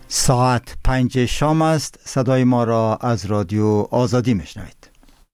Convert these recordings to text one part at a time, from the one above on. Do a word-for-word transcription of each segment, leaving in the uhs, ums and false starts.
ساعت پنج شام است. صدای ما را از رادیو آزادی میشنوید.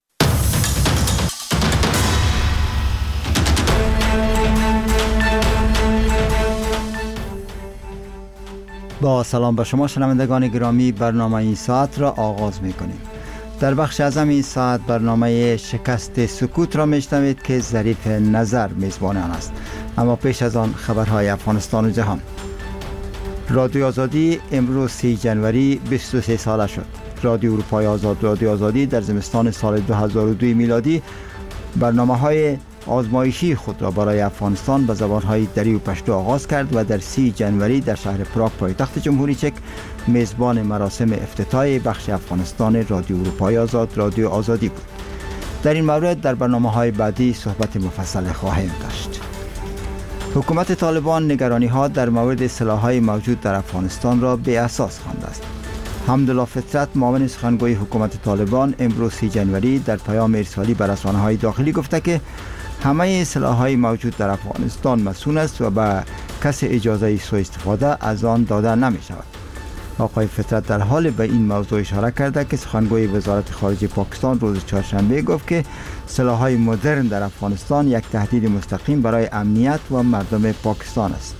با سلام به شما شنوندگان گرامی، برنامه این ساعت را آغاز میکنیم. در بخش اعظم این ساعت برنامه شکست سکوت را میشنوید که ظریف نظر میزبان آن است. اما پیش از آن خبرهای افغانستان و جهان. رادیو آزادی امروز سی جنوری بیست و سه ساله شد. رادیو اروپای آزاد رادیو آزادی در زمستان سال دو هزار و دو میلادی برنامه‌های آزمایشی خود را برای افغانستان به زبان‌های دری و پشتو آغاز کرد و در سی جنوری در شهر پراگ پایتخت جمهوری چک میزبان مراسم افتتاح بخش افغانستان رادیو اروپای آزاد رادیو آزادی بود. در این مورد در برنامه‌های بعدی صحبت مفصل خواهیم داشت. حکومت طالبان نگرانی‌ها در مورد سلاح‌های موجود در افغانستان را بی اساس خوانده است. حمدالله فطرت معاون سخنگوی حکومت طالبان امروز سی جنوری در پیام ارسالی به رسانه‌های داخلی گفته که همه سلاح‌های موجود در افغانستان مسئول است و به کسی اجازه سوء استفاده از آن داده نمی‌شود. آقای فطرت در حال به این موضوع اشاره کرده که سخنگوی وزارت خارجه پاکستان روز چهارشنبه گفت که سلاح‌های مدرن در افغانستان یک تهدید مستقیم برای امنیت و مردم پاکستان است.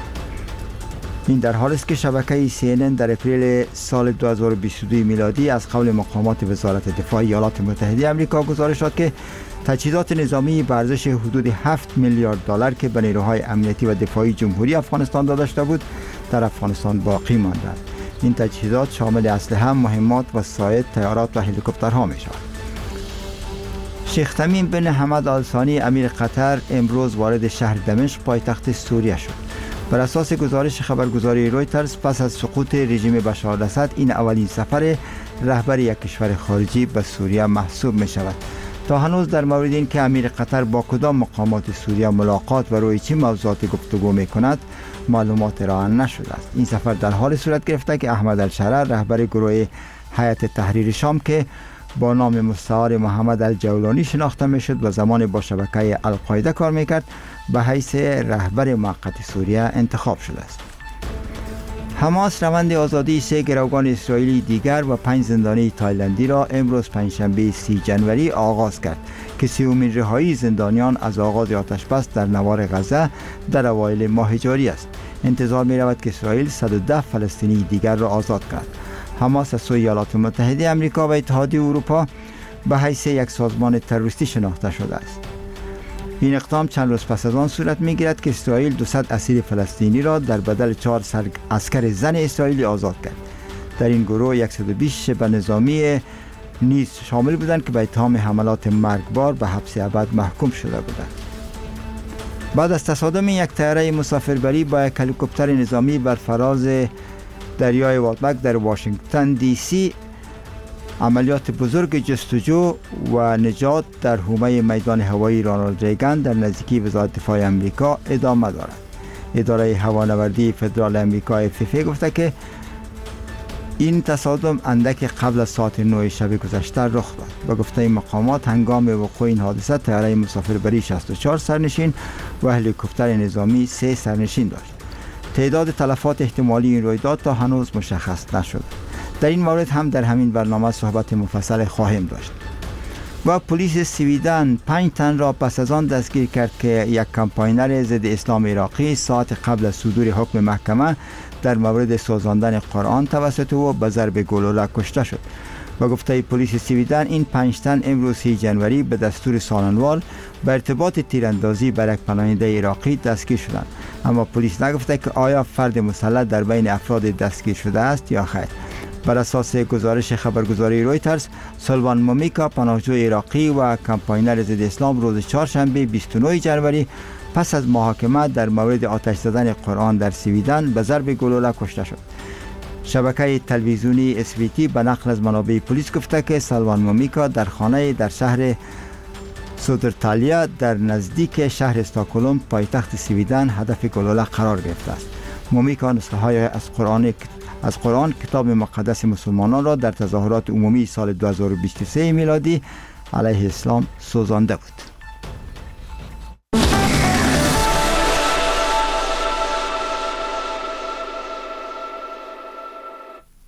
این در حالی است که شبکه سی ان ان در اپریل سال دو هزار و بیست و دو میلادی از قول مقامات وزارت دفاع ایالات متحده آمریکا گزارش داد که تجهیزات نظامی به ارزش حدود هفت میلیارد دلار که به نیروهای امنیتی و دفاعی جمهوری افغانستان داده شده بود در افغانستان باقی مانده. این تجهیزات شامل اسلحه، مهمات، وسایط، طیارات و هلیکوپترها می شود. شیخ تمیم بن حمد آل ثانی امیر قطر امروز وارد شهر دمشق پایتخت سوریه شد. بر اساس گزارش خبرگزاری رویترز پس از سقوط رژیم بشار الاسد این اولین سفر رهبر یک کشور خارجی به سوریه محسوب می شود. تا هنوز در مورد این که امیر قطر با کدام مقامات سوریه ملاقات و روی چه موضوعات گفتگو می کند معلومات ارائه نشده است. این سفر در حال صورت گرفته که احمد الشرع رهبر گروه هیئت تحریر شام که با نام مستعار محمد الجولانی شناخته می شد و زمان با شبکه القاعده کار می کرد به حیث رهبر موقت سوریه انتخاب شده است. حماس روند آزادی سه گروگان اسرائیلی دیگر و پنج زندانی تایلندی را امروز پنجشنبه سی جنوری آغاز کرد که سیومین رهایی زندانیان از آغاز آتش بس در نوار غزه در اوایل ماه جاری است. انتظار می رود که اسرائیل صد و ده فلسطینی دیگر را آزاد کند. حماس از سوی ایالات متحده آمریکا و اتحادیه اروپا به حیث یک سازمان تروریستی شناخته شده است. این اقدام چند روز پس از آن صورت می‌گیرد که اسرائیل دویست اسیر فلسطینی را در بدل چهار عسکر زن اسرائیلی آزاد کرد. در این گروه صد و بیست شبه نظامی نیز شامل بودند که به اتهام حملات مرگبار به حبس ابد محکوم شده بودند. بعد از تصادم یک طیاره مسافربری با یک هلیکوپتر نظامی بر فراز دریای واتبک در واشنگتن دی سی، عملیات بزرگ جستجو و نجات در حومه میدان هوایی رونالد ریگان در نزدیکی وزارت دفاع آمریکا ادامه دارد. اداره هوانوردی فدرال آمریکا اف اف ای گفته که این تصادم اندک قبل از ساعت نه شب گذشته رخ داد. با گفته مقامات هنگام وقوع این حادثه طیاره مسافربری شصت و چهار سرنشین و هلیکوپتر نظامی سه سرنشین داشت. تعداد تلفات احتمالی این رویداد تا هنوز مشخص نشد. در این مورد هم در همین برنامه صحبت مفصل خواهیم داشت. و پلیس سویدن پنج تن را پس از آن دستگیر کرد که یک کمپاینر ضد اسلام عراقی ساعت قبل از صدور حکم محکمه در مورد سوزاندن قرآن توسط او به ضرب گلوله کشته شد. با گفته پلیس سویدن این پنج تن امروز سی جنوری به دستور ساننوال به ارتباط تیراندازی بر یک پناهنده عراقی دستگیر شدند. اما پلیس نگفته که آیا فرد مسلح در بین افراد دستگیر شده است یا خیر. بر اساس گزارش خبرگزاری رویترز، سلوان مومیکا پناهجو عراقی و کمپاینر ضد اسلام روز چهارشنبه بیست و نه جنوری پس از محاکمه در مورد آتش زدن قرآن در سویدن به ضرب گلوله کشته شد. شبکه تلویزیونی اس وی تی به نقل از منابع پلیس گفته که سلوان مومیکا در خانه در شهر سودرتالیا در نزدیک شهر استکهلم پایتخت سویدن هدف گلوله قرار گرفته است. مومیکا نسخه های از قرآن از قرآن کتاب مقدس مسلمانان را در تظاهرات عمومی سال دو هزار و بیست و سه میلادی علیه اسلام سوزانده بود.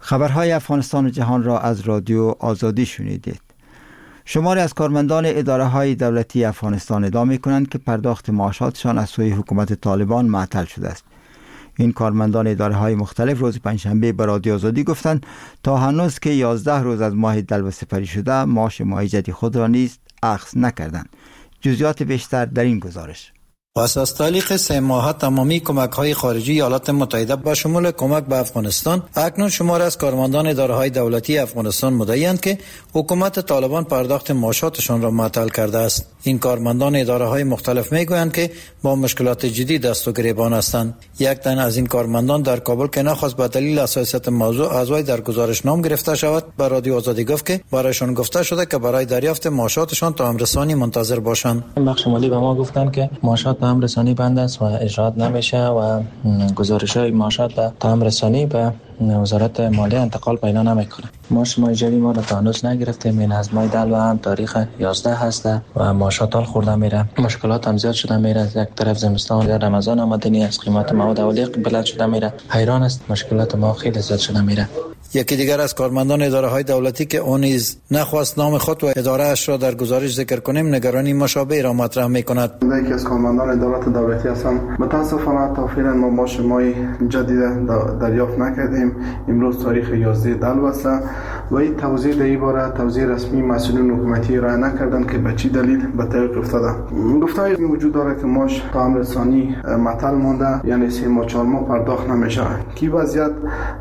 خبرهای افغانستان و جهان را از رادیو آزادی شنیدید. شماری از کارمندان اداره های دولتی افغانستان ادعا می‌کنند که پرداخت معاشاتشان از سوی حکومت طالبان معطل شده است. این کارمندان اداره های مختلف روز پنجشنبه به رادیو آزادی گفتند تا هنوز که یازده روز از ماه دلو سپری شده معاش ماه جدی خود را نیز اخذ نکردند. جزئیات بیشتر در این گزارش. پس از تعلیق سه ماه تمامی کمک‌های خارجی ایالات متحده با شمول کمک به افغانستان، اکنون شمار از کارمندان اداره‌های دولتی افغانستان مدعی‌اند که حکومت طالبان پرداخت معاشاتشان را معطل کرده است. این کارمندان اداره‌های مختلف می‌گویند که با مشکلات جدی دست و گریبان هستند. یک تن از این کارمندان در کابل که نخواست به دلیل حساسیت موضوع از وی در گزارش نام گرفته شود، به رادیو آزادی گفت که برایشان گفته شده که برای دریافت معاشاتشان تا امرسانی منتظر باشند. بخش مالی به ما گفتند که معاشات تام رسانی بند است و اجرات نمیشه و گزارش‌های معاشات به تام رسانی به وزارت مالیه انتقال پیدا نمیکنه. معاش ماه جدی ما را تا هنوز نگرفتیم. این از ماه دلو هم تاریخ یازده هسته و معاشات حال خورده میره. مشکلات هم زیاد شده میره. از یک طرف زمستان یا رمضان آمدنی از قیمت مواد اولیه بلند شده میره. حیران است. مشکلات ما خیلی زیاد شده میره. یکی دیگر از کارمندان اداره‌های دولتی که اون نیز نخواست نام خود و اداره اش را در گزارش ذکر کنیم، نگرانی مشابه را مطرح می‌کند. یکی از کارمندان ادارات دولتی هستم. متاسفانه تا فعلا ما معاش ماه جدید دریافت نکردیم. امروز تاریخ یازده دلو است و این توضیح در این باره توضیح رسمی مسئولین حکومتی ارائه نکردند که به چه دلیل به تعویق افتاده. گفته‌ای وجود داره که معاش تا امرسانی معطل مونده، یعنی سه ماه چهار ماه پرداخت نمیشه. کی وضعیت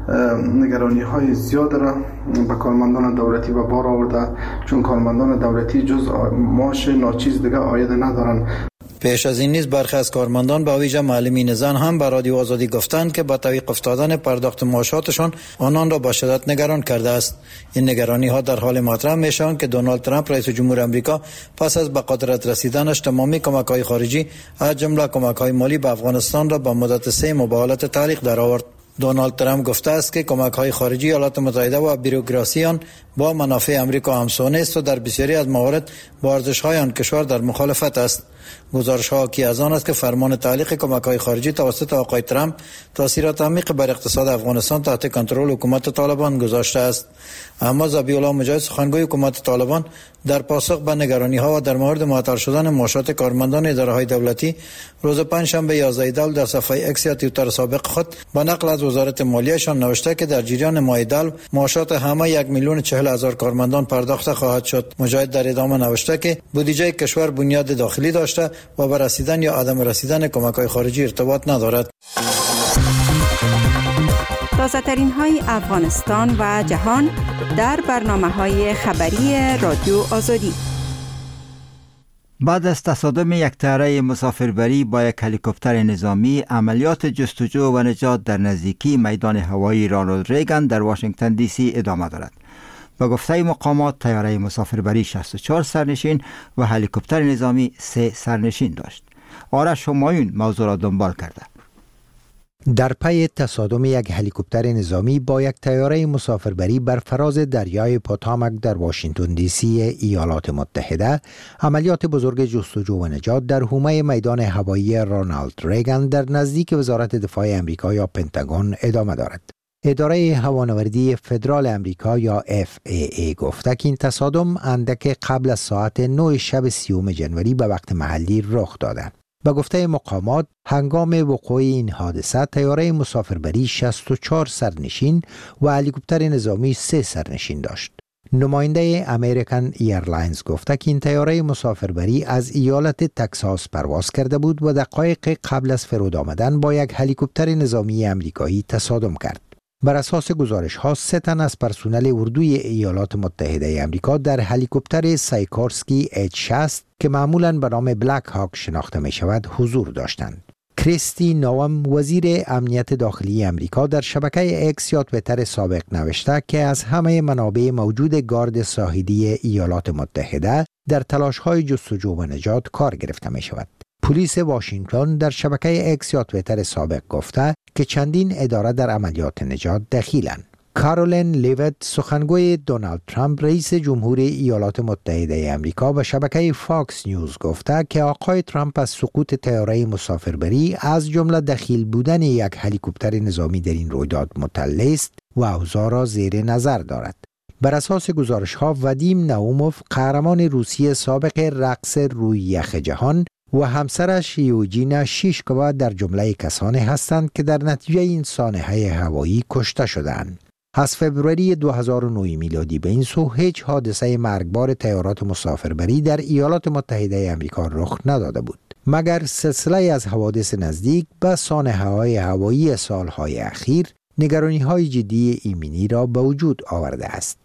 نگرانی های زیاد را به کارمندان دولتی به بار آورده، چون کارمندان دولتی جز معاش ناچیز دیگه عاید ندارن. پیش از این نیز برخی از کارمندان به ویژه معلمین زن هم به رادیو آزادی گفتند که با تعویق افتادن پرداخت معاشاتشان آنان را با شدت نگران کرده است. این نگرانی ها در حال مطرح میشوند که دونالد ترامپ رئیس جمهور امریکا پس از به قدرت رسیدنش تمامی کمک‌های خارجی از جمله کمک‌های مالی به افغانستان را به مدت سه ماه به حالت تعلیق درآورد. دونالد ترامپ گفته است که کمک‌های خارجی ایالات متحده و بیروکراسی آن با منافع امریکا همسو نیست و در بسیاری از موارد با ارزش‌های آن کشور در مخالفت است. گزارش‌ها حاکی از آن است که فرمان تعلیق کمک‌های خارجی توسط آقای ترامپ تاثیرات عمیق بر اقتصاد افغانستان تحت کنترل حکومت طالبان گذاشته است. اما ذبیح‌الله مجاهد سخنگوی حکومت طالبان در پاسخ به نگرانی‌ها و در مورد معطل شدن معاشات کارمندان اداره‌های دولتی روز پنجشنبه یازده دلو در صفحه اکس یا توییتر سابق خود با نقل از وزارت مالیه‌شان نوشته که در جریان ماه دلو معاشات همه یک میلیون چهل هزار کارمندان پرداخت خواهد شد. مجاهد در ادامه نوشته که بودجه کشور بنیاد داخلی داشته و به رسیدن یا عدم رسیدن کمک‌های خارجی ارتباط ندارد. تازه‌ترین های افغانستان و جهان در برنامه‌های خبری رادیو آزادی. بعد از تصادم یک طیاره مسافربری با یک هلیکوپتر نظامی، عملیات جستجو و نجات در نزدیکی میدان هوایی رونالد ریگان در واشنگتن دی سی ادامه دارد. با گفته مقامات طیاره مسافربری شصت و چهار سرنشین و هلیکوپتر نظامی سه سرنشین داشت. آرش همایون موضوع را دنبال کرده. در پی تصادم یک هلیکوپتر نظامی با یک طیاره مسافربری بر فراز دریای پوتامک در واشنگتن دی سی ایالات متحده، عملیات بزرگ جستجو و نجات در حومه میدان هوایی رونالد ریگان در نزدیک وزارت دفاع امریکا یا پنتاگون ادامه دارد. اداره هوانوردی فدرال امریکا یا اف ای ای گفته که این تصادم اندک قبل از ساعت نه شب سیوم جنوری به وقت محلی رخ داده. به گفته مقامات، هنگام وقوع این حادثه طیاره مسافربری شصت و چهار سرنشین و هلیکوپتر نظامی سه سرنشین داشت. نماینده امریکن ایرلاینز گفته که این طیاره مسافربری از ایالت تکساس پرواز کرده بود و دقایق قبل از فرود آمدن با یک هلیکوپتر نظامی امریکایی تصادم کرد. بر اساس گزارش ها سه تن از پرسنل اردوی ایالات متحده امریکا در هلیکوپتر سایکورسکی اچ شصت که معمولاً به نام بلک هاک شناخته می شود حضور داشتند. کریستی نوام وزیر امنیت داخلی امریکا در شبکه اکس یا توییتر سابق نوشته که از همه منابع موجود گارد ساحلی ایالات متحده در تلاش‌های جستجو و نجات کار گرفته می شود. پلیس واشنگتن در شبکه اکس یا توییتر سابق گفته که چندین اداره در عملیات نجات دخیلند. کارولین لیوت سخنگوی دونالد ترامپ رئیس جمهور ایالات متحده امریکا به شبکه فاکس نیوز گفته که آقای ترامپ از سقوط طیاره مسافربری از جمله دخیل بودن یک هلیکوپتر نظامی در این رویداد مطلع است و اوضاع را زیر نظر دارد. بر اساس گزارش ها ودیم ناوموف قهرمان روسی سابق رقص روی یخ جهان و همسرش یوجینا شیشکووا در جمله کسانی هستند که در نتیجه این سانحه هوایی کشته شدند. از فبروری دو هزار و نه میلادی به این سو هیچ حادثه مرگبار طیارات مسافربری در ایالات متحده آمریکا رخ نداده بود، مگر سلسله از حوادث نزدیک به سانحه‌های هوایی سالهای اخیر نگرانی‌های جدی ایمنی را به وجود آورده است.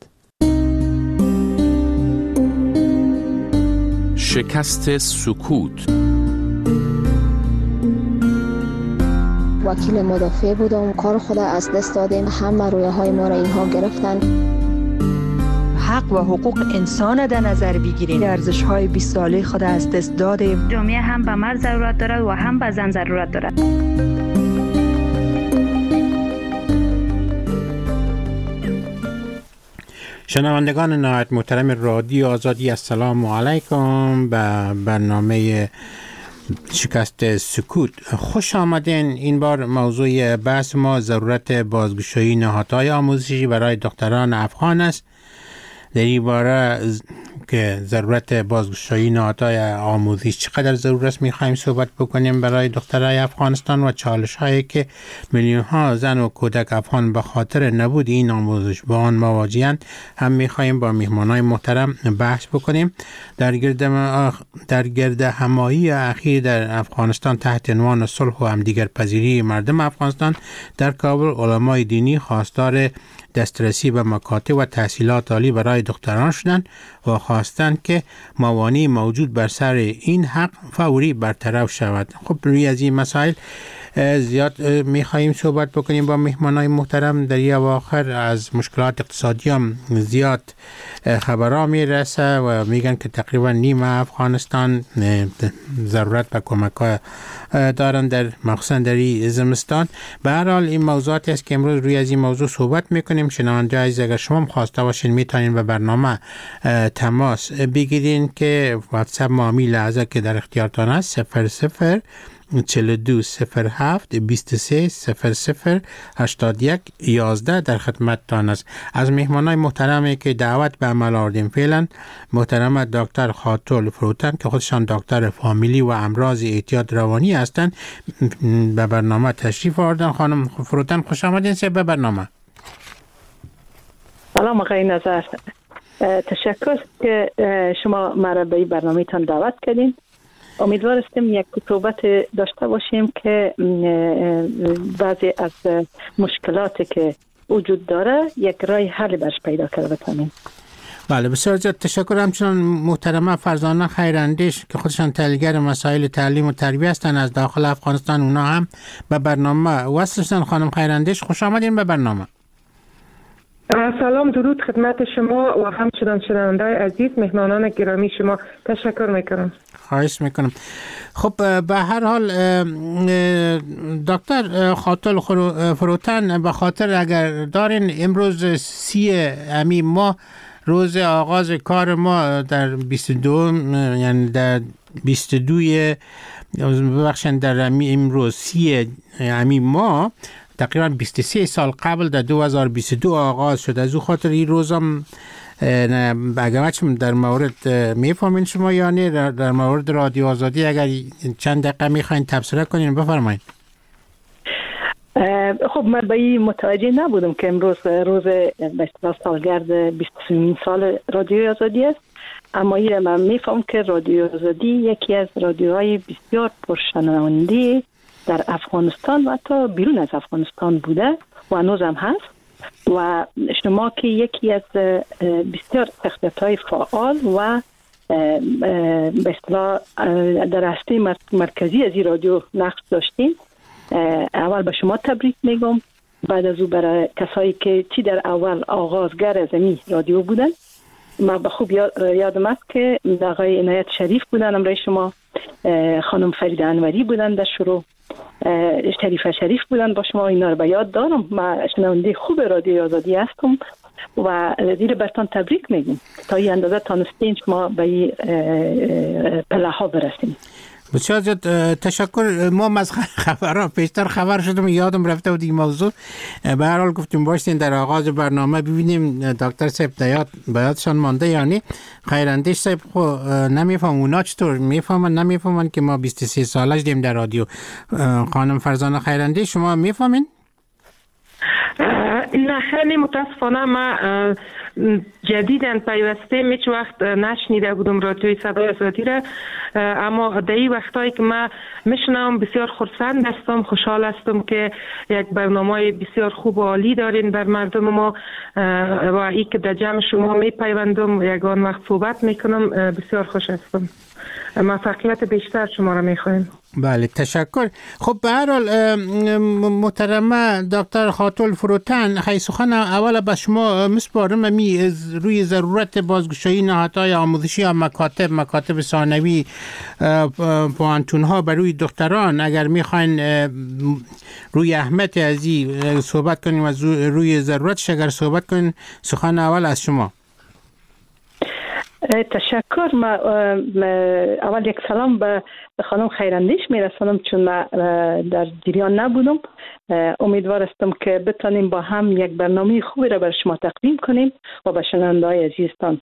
شکست سکوت. وکیل مدافع بودم، کار خود از دست دادیم، همه رویه های ما را اینها گرفتن. حق و حقوق انسان در نظر بگیریم، ارزش های بیست ساله خود از دست دادیم. جامعه هم به مرد ضرورت دارد و هم به زن ضرورت دارد. شنوندگان نهایت محترم رادیو آزادی، السلام علیکم به برنامه شکست سکوت. خوش آمدین. این بار موضوع بحث ما ضرورت بازگشایی نهادهای آموزشی برای دختران افغان است. در این باره که ضرورت بازگشایی نهادهای آموزشی چقدر ضرورت است میخوایم صحبت بکنیم برای دخترای افغانستان و چالش هایی که میلیون ها زن و کودک افغان به خاطر نبود این آموزش با آن مواجهند هم میخوایم با میهمانای محترم بحث بکنیم. در گرد در گرد همایی اخیر در افغانستان تحت عنوان صلح و همدیگر پذیری مردم افغانستان در کابل، علمای دینی خواستار دسترسی به مکاتب و تحصیلات عالی برای دختران شدند و خواستند که موانع موجود بر سر این حق فوری برطرف شود. خب روی از این مسائل زیاد میخواییم صحبت بکنیم با مهمانای محترم. در این اواخر از مشکلات اقتصادی هم زیاد خبرها میرسه و میگن که تقریبا نیم افغانستان ضرورت به کمک ها دارن، در مخصوصا در این زمستان. به هر حال این موضوعاتی است که امروز روی از این موضوع صحبت میکنیم. شنونده عزیز اگر شما هم خواسته باشین میتونین به برنامه تماس بگیرین که واتساپ مامی لحظه که در اختیارتان است صفر صفر چهل و دو صفر هفت بیست و سه صفر صفر هشتاد و یک یازده در خدمتتان است. از مهمانای محترمی که دعوت به عمل آوردیم فعلا محترم دکتر خاتل فروتن که خودشان دکتر فامیلی و امراض اعتیاد روانی هستند به برنامه تشریف آوردن. خانم فروتن خوش آمدین به برنامه. سلام آقای نظر، تشکر که شما مرا به این برنامه تان دعوت کردین. امیدوار هستیم یک صحبت داشته باشیم که بعضی از مشکلاتی که وجود داره یک راه حل برش پیدا کرده بتانیم. بله بسیار زیاد تشکر. همچنان محترمه فرزانه خیراندیش که خودشان تحلیلگر مسائل تعلیم و تربیت هستند از داخل افغانستان، اونا هم به برنامه وصل شدن. خانم خیراندیش خوش آمدین به برنامه. سلام، درود خدمت شما و همچنان شنونده‌های عزیز، مهمانان گرامی شما. تشکر میکنم. خواهش میکنم. خب به هر حال دکتر خاتل فروتن، به خاطر اگر دارین امروز سی امی ماه روز آغاز کار ما در بیست و دو، یعنی در بیست و دو ببخشن در امروز سی امی ماه تقریبا بیست و سه سال قبل در دو هزار و بیست و دو آغاز شد. از او خاطر این روزم اگرچه در مورد میفهمین شما یا نه در مورد رادیو آزادی اگر چند دقیقه میخواین تبصره کنین بفرمایید. خب من به این متوجه نبودم که امروز روز به اصطلاح سالگرد بیست و سه سال رادیو آزادی است، اما این من میفهم که رادیو آزادی یکی از رادیوهای بسیار پرشنونده در افغانستان و حتی بیرون از افغانستان بوده و هنوز هم هست و شما که یکی از بسیار شخصیت‌های فعال و به اصطلاح در هسته مرکزی از این رادیو نقش داشتین، اول به شما تبریک میگم. بعد از او برای کسایی که چی در اول آغازگر از این رادیو بودن، من به خوب یادم است که آقای عنایت شریف بودن همراه شما، خانم فرید انوری بودن در شروع، شریفه شریف بودن با شما. اینا رو به یاد دارم. من شنونده خوب رادیو آزادی هستم و زیر برتان تبریک میگم تا این اندازه تانستین شما به این پله ها برسیم. بسیار زیاد تشکر. ما از خبرها پیشتر خبر شدم، یادم رفته بود این موضوع. به هر حال گفتیم باشین در آغاز برنامه ببینیم دکتر صاحب دیات بیاتشان مانده یعنی خیراندیش صاحب خو نمیفهم اونا چطور میفهمن نمیفهمن که ما بیست و سه سالش دیم در رادیو. خانم فرزانه خیراندیش شما میفهمین؟ نه خیلی متاسفانه ما جدیداً پیوسته هیچ وقت نشنیده بودم رادیوی صدای آزادی را، اما در این وقتایی که ما میشنم بسیار خرسند هستم، خوشحال هستم که یک برنامه بسیار خوب و عالی دارین بر مردم ما و ای که در جمع شما میپیوندم یگان وقت صحبت میکنم بسیار خوش هستم. موفقیت بیشتر شما را میخوایم. بله تشکر. خب به هر حال محترمه دکتر خاتون فروتن، خیلی سخن اول به شما مسپارم می روی ضرورت بازگشایی نهادهای آموزشی یا مکاتب مکاتب ثانوی پوانتون ها برای دختران. اگر میخواین روی اهمیت از این صحبت کنیم از روی ضرورتش اگر صحبت کنیم، سخن اول از شما. تشکر. ما اول یک سلام به خانم خیراندیش میرسانم چون ما در جریان نبودم. امیدوار هستم که بتانیم با هم یک برنامه خوبی را بر شما تقدیم کنیم و به شنونده‌های عزیزتان.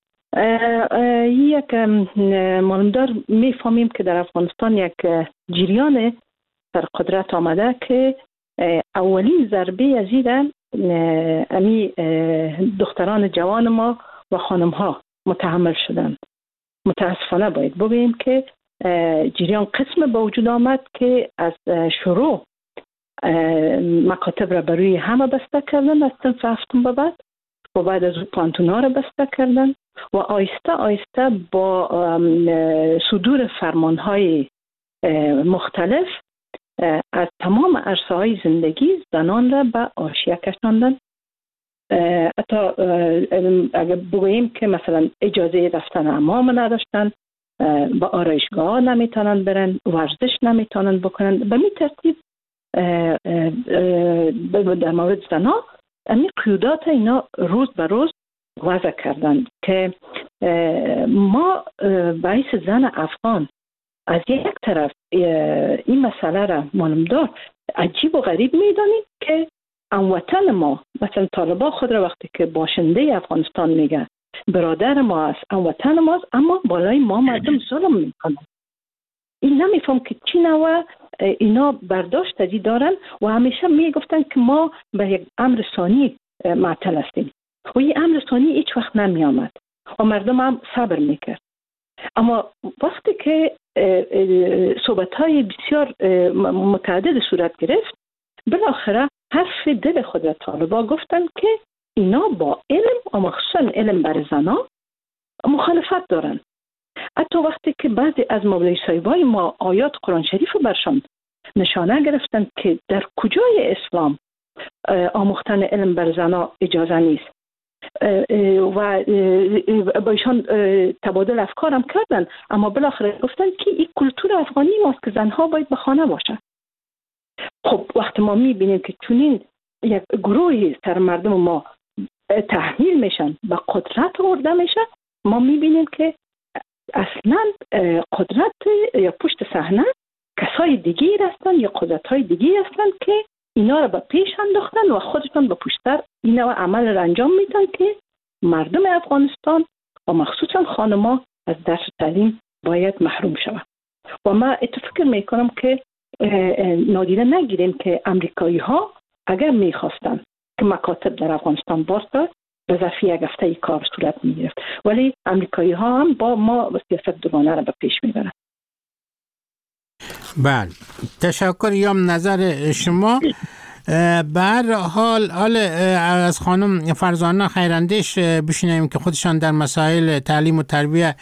یک معلومدار میفهمیم که در افغانستان یک جریان در قدرت آمده که اولین ضربه از این امی دختران جوان ما و خانم ها متحمل شدند. متاسفانه باید بگوییم که جریان قسم به وجود آمد که از شروع مکاتب را برای همه بسته کردن از صنف هفتم به بعد و بعد از پانتون ها را بسته کردن و آیسته آیسته با صدور فرمان های مختلف از تمام عرصه های زندگی زنان را به حاشیه کشاندن. حتی اگر بگوییم که مثلا اجازه رفتن حمام نداشتن، با آرایشگاه نمیتونن برن، ورزش نمیتونن بکنن. به می ترتیب در مورد زنا امی قیودات اینا روز به روز وضع کردن که ما باعث زن افغان از یک طرف این مسئله را معلومدار عجیب و غریب میدانیم که هموطن ما مثلا طالبان خود را وقتی که باشنده افغانستان میگه برادر ما است، هموطن ماست، اما بالای ما مردم ظلم میکنن. این نمیفهم که چی نوع اینا برداشت ازی دارن و همیشه میگفتن که ما به یک امر ثانی معطل هستیم و این امر ثانی هیچ وقت نمی آمد و مردم هم صبر میکرد. اما وقتی که صحبت های بسیار متعدد صورت گرفت، بالاخره حرف دل خود را طالبا گفتن که اینا با علم و مخصوصا علم بر زنا مخالفت دارن. حتی وقتی که بعضی از مولوی صاحبای ما آیات قرآن شریف برشان نشانه گرفتن که در کجای اسلام آموختن علم بر زنا اجازه نیست و با ایشان تبادل افکار هم کردن، اما بالاخره گفتن که این کلتور افغانی ماست که زنها باید به خانه باشن. خب وقتی ما میبینیم که چونین یک گروهی سر مردم ما تحمیل میشن و قدرت آورده میشن، ما میبینیم که اصلا قدرت یا پشت صحنه کسای دیگه هستن یا قدرت‌های دیگه هستن که اینا را به پیش انداختن و خودشون به پشتر اینا و عمل را انجام میدن که مردم افغانستان و مخصوصا خانم‌ها از درس تعلیم باید محروم شوند. و ما اتفاق میکنم که نادیده نگیریم که امریکایی ها اگر میخواستن که مکاتب در افغانستان باز داد به ظرف یک هفته ای کار صورت میگرفت، ولی امریکایی ها هم با ما سیاست دوگانه را به پیش میبرن. بله تشکر یام نظر شما. به هر حال حال از خانم فرزانه خیراندیش بشنویم که خودشان در مسائل تعلیم و تربیت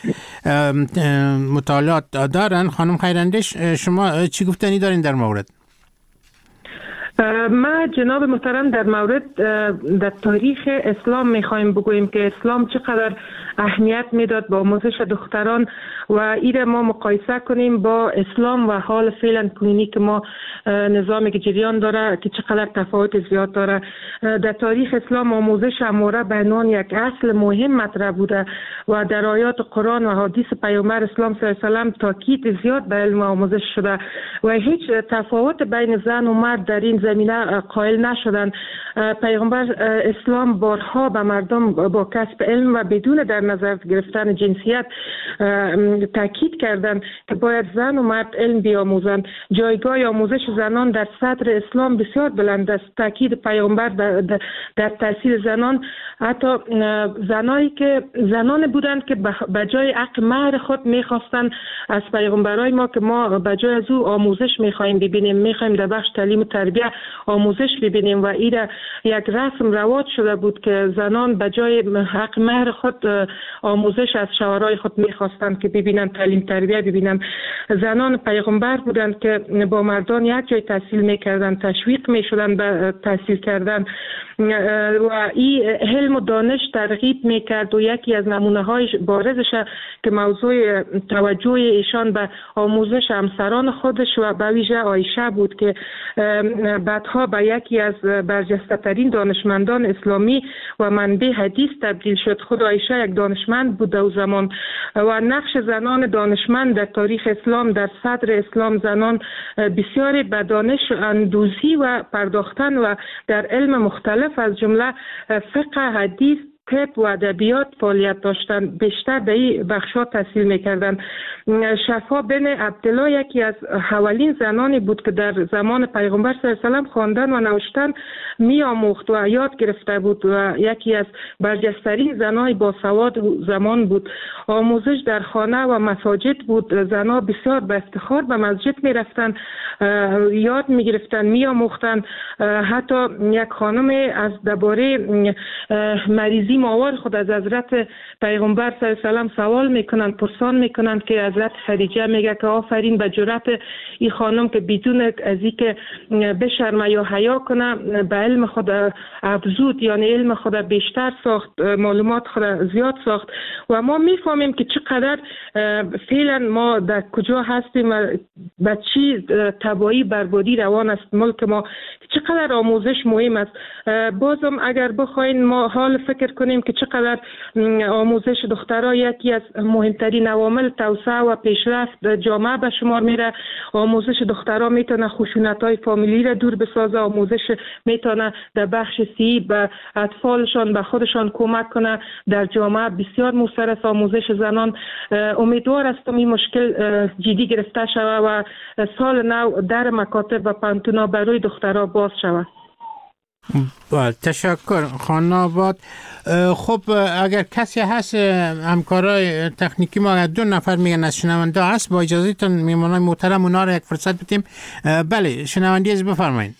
مطالعات دارن. خانم خیراندیش شما چی گفتنی دارین در مورد؟ ما جناب محترم در مورد در تاریخ اسلام میخوایم بگوییم که اسلام چقدر اهمیت میداد با آموزش دختران و ایره ما مقایسه کنیم با اسلام و حال فعلا کنونی که ما نظامی که جریان داره که چقدر تفاوت زیاد داره. در تاریخ اسلام آموزش اماره به عنوان یک اصل مهم مطرح بوده و در آیات قرآن و حدیث پیامبر اسلام صلی الله علیه و سلم تاکید زیاد به علم آموزش شده و هیچ تفاوت بین زن و مرد در این زمینه قائل نشدن. پیغمبر اسلام بارها به مردم با کسب علم و بدون در نظر گرفتن جنسیت تاکید کردند که باید زن و مرد علم بیاموزند. جایگاه آموزش زنان در صدر اسلام بسیار بلند است. تاکید پیغمبر در, در تحصیل زنان، حتی زنایی که زنان بودند که به جای عقل مهر خود میخواستند از پیغمبرای ما که ما به جای از او آموزش میخوایم ببینیم، میخوایم در بخش تعلیم و تربیت آموزش ببینیم و این یک رسم رواج شده بود که زنان به جای حق مهر خود آموزش از شوهرای خود میخواستند که ببینن تعلیم تربیت ببینن. زنان پیغمبر بودند که با مردان یک جای تحصیل میکردن، تشویق میشدن به تحصیل کردن و این علم و دانش ترغیب میکرد و یکی از نمونه های بارزش که موضوع توجه ایشان به آموزش همسران خودش و به ویژه عایشه بود که بعدها به یکی از برجسته ترین دانشمندان اسلامی و منبع حدیث تبدیل شد. خود عایشه یک دانشمند بود در زمان و نقش زنان دانشمند در تاریخ اسلام در صدر اسلام زنان بسیاری به دانش اندوزی و پرداختن و در علم مختلف از جمله فقه، حدیث، طب و ادبیات فعالیت داشتند. بیشتر در این بخش‌ها تحصیل می‌کردند. شفا بن عبدالله یکی از اولین زنانی بود که در زمان پیغمبر صلی الله علیه و سلم خواندن و نوشتن می‌آموخت و یاد گرفته بود و یکی از برجسته‌ترین زنای باسواد زمان بود. آموزش در خانه و مساجد بود. زنان بسیار به افتخار به مسجد می‌رفتند، یاد می‌گرفتند، می‌آموختند. حتی یک خانم از درباره مریضی ماوار خود از حضرت پیغمبر صلی الله علیه و سلم سوال میکنند، پرسان میکنند که حضرت خدیجه میگه که آفرین به جرأت این خانم که بدون از اینکه بشرمه یا حیا کنه به علم خود افزود، یعنی علم خود بیشتر ساخت، معلومات خود زیاد ساخت و ما میفهمیم که چقدر فعلا ما در کجا هستیم و به چی تباهی بربادی روان است ملک ما، چقدر آموزش مهم است. بازم اگر بخواین ما حال فکر کنیم که چقدر آموزش دخترها یکی از مهمترین عوامل توسعه و پیشرفت جامعه به شمار میره. آموزش دخترها میتونه خشونت‌های فامیلی را دور بسازه. آموزش میتونه در بخش سی به اطفالشان به خودشان کمک کنه. در جامعه بسیار موثر است آموزش زنان. امیدوار هستم این مشکل جدی گرفته شود و سال نو در مکاتب و پانتونا برای دخترها باز شود. بله، تشکر خانم آباد. خب اگر کسی هست همکارای تکنیکی ما دو نفر میگن از شنونده هست، با اجازهتون میمونای محترم اونا رو یک فرصت بدیم. بله شنونده از بفرمایید.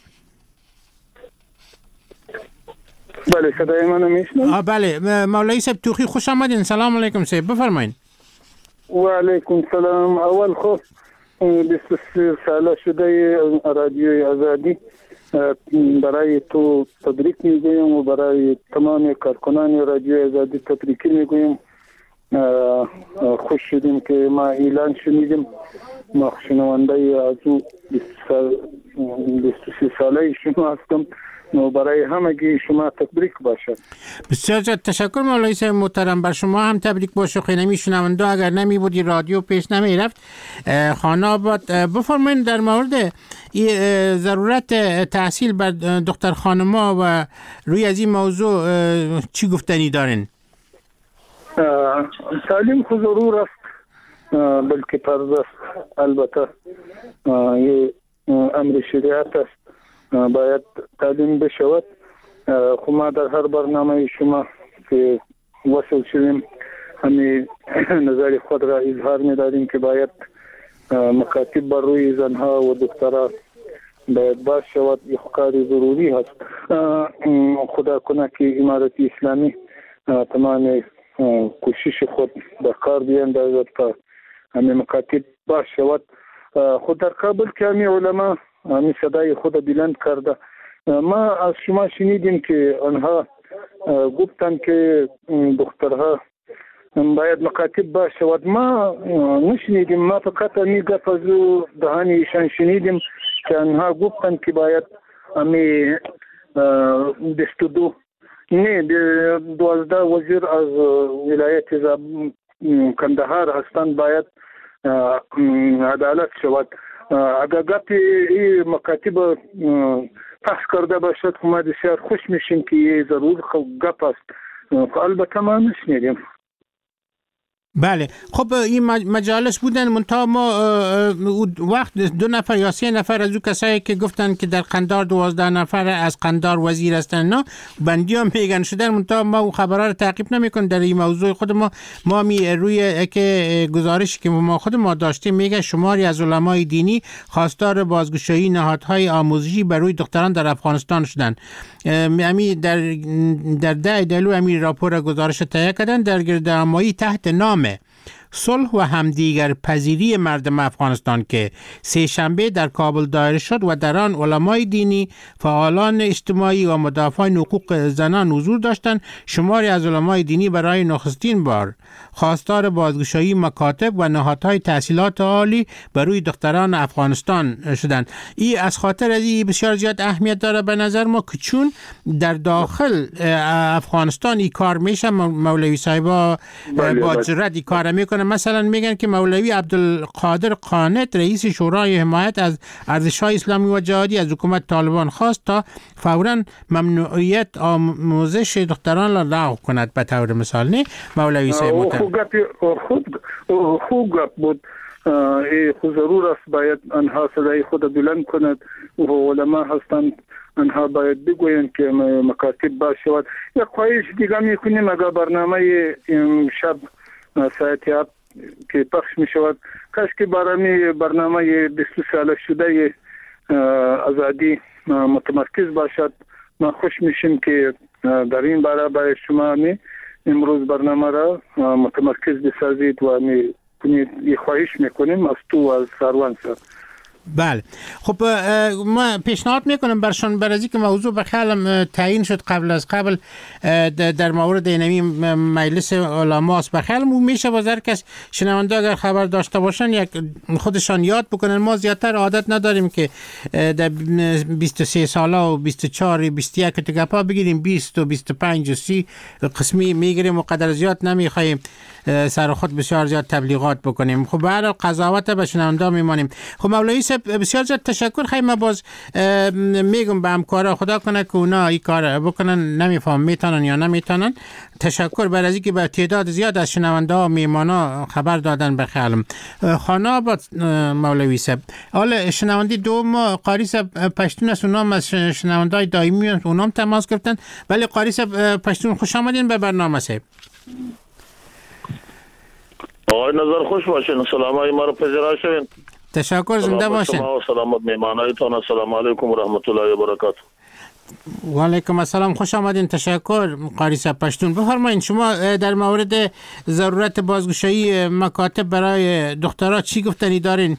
بله صدای منو میشنوید؟ بله مولوی صاحب توخی خوش آمدین. سلام علیکم صاحب، بفرمایید. و علیکم سلام. اول خب بیست و سه ساله شده رادیوی آزادی برای تو تبریک میگویم و برای تمام کارکنان رادیو آزادی تبریکی میگویم. خوش شدیم که ما اعلان شنیدیم. ما شنونده از او بیست و سه ساله شما هستم و برای همگی شما تبریک باشد. بسیار زیاد تشکر مولوی صاحب محترم. بر شما هم تبریک باشه. خیلی نمیشنونده اگر نمی بودی رادیو پیش نمی رفت. خانه آباد بفرمایید در مورد ضرورت تحصیل بر دختر خانما و روی از این موضوع چی گفتنی دارین؟ تعلیم خود ضرور است بلکه فرض است. البته یه امر شریعت است، باید تعلیم بشود. خب ما در هر برنامه شما که وصل شدیم همین نظر خود را اظهار می‌داریم که باید مکاتب بر روی زنها و دخترها باید باز شود. یک کار ضروری هست. خدا کنه که امارت اسلامی تمام کوشش خود به کار بیاندازد تا همین مکاتب باز شود. خود در کابل که همین علما همین صدای خود بلند کرده. ما از شما شنیدیم که آنها گفتن که دخترها باید مکاتب باشد. ما نشنیدیم، ما فقط امی گپ از دهان ایشان شنیدیم که آنها گفتن که باید امی بیست و دو نه دوازده وزیر از ولایت کندهار هستند باید عدالت شود. اگر گپ این مکاتب پخش کرده باشد ما بسیار خوش میشیم که یه ضرور گپ است، البته ما نشنیدیم. بله خب این مجالس بودن منتها ما وقت دو نفر یا سه نفر از او کسایی که گفتن که در قندار دوازده نفر از قندار وزیر هستن نه بندی هم میگن شدن، منتها ما او خبرها رو تعقیب نمیکنیم. در این موضوع خود ما ما می روی که گزارشی که ما خود ما داشتیم میگه شماری از علمای دینی خواستار بازگشایی نهادهای آموزشی بر روی دختران در افغانستان شدن. امی در در ده دلو امی راپور گزارش تهیه کردن در گردهمایی تحت نام صلح و همدیگر پذیری مردم افغانستان که سه شنبه در کابل دایر شد و در آن علمای دینی، فعالان اجتماعی و مدافعان حقوق زنان حضور داشتند. شماری از علمای دینی برای نخستین بار خواستار بازگشایی مکاتب و نهادهای تحصیلات عالی بر روی دختران افغانستان شدند. این از خاطر از این بسیار زیاد اهمیت داره به نظر ما که چون در داخل افغانستان این کار میشه، مولوی صاحبا با جرأت این کار میکنه. مثلا میگن که مولوی عبدالقادر قانت رئیس شورای حمایت از ارزش‌های اسلامی و جهادی از حکومت طالبان خواست تا فوراً ممنوعیت آموزش دختران را لغو کند. به طور مثال نه مولوی صاحب خوب گپ بود. خود ضرور است باید آنها صدای خود بلند کند و علما هستند آنها باید بگویند که مکاتب باشد. یک خواهش دیگه میکنیم اگر برنامه شب ساعت هفت که پخش می شود کاش که برای برنامه بیست ساله شده آزادی متمرکز باشد. ما خوش میشیم که در این باره برای شما می امروز برنامه را متمرکز بسازید و می کنید. خواهش میکنیم از تو از سروان سر. بله خب ما پیشنهاد میکنم برشان برازی که موضوع به خیالم تعیین شد قبل از قبل در مورد اینمی مجلس علماست. به خیالم میشه باز هر کس شنونده اگر خبر داشته باشن یک خودشان یاد بکنن. ما زیادتر عادت نداریم که در بیست و سه ساله و بیست و چهار بیست و یک تو گپا بگیریم، بیست و بیست و پنج و سی قسمی میگیریم و قدر زیاد نمیخوایم سر خود بسیار زیاد تبلیغات بکنیم. خب برای قضاوت به شنونده میمانیم. خب مولوی صاحب بسیار زیاد تشکر. خیلی ما باز میگم به همکارا خدا کنه که اونا این کار بکنن، نمیفهم میتونن یا نمیتونن. تشکر بر از اینکه به تعداد زیاد از شنونده ها میمانا خبر دادن. به خیالم خانه آباد مولوی صاحب حالا شنونده دوم قاری صاحب پشتون است، اونام از شنونده های دائمی اونام تماس گرفتن. ولی قاری صاحب پشتون خوش آمدین به برنامه صاحب. آقای نظر خوش باشین، سلامای ما رو پذیرا شوین. تشکر، زنده باشین. شما و سلامت میمانایتان. السلام علیکم و رحمت الله و برکاته. و علیکم السلام، خوش آمدین. تشکر قاری صاحب پشتون. بفرمایید شما در مورد ضرورت بازگشایی مکاتب برای دخترها چی گفتنی دارین؟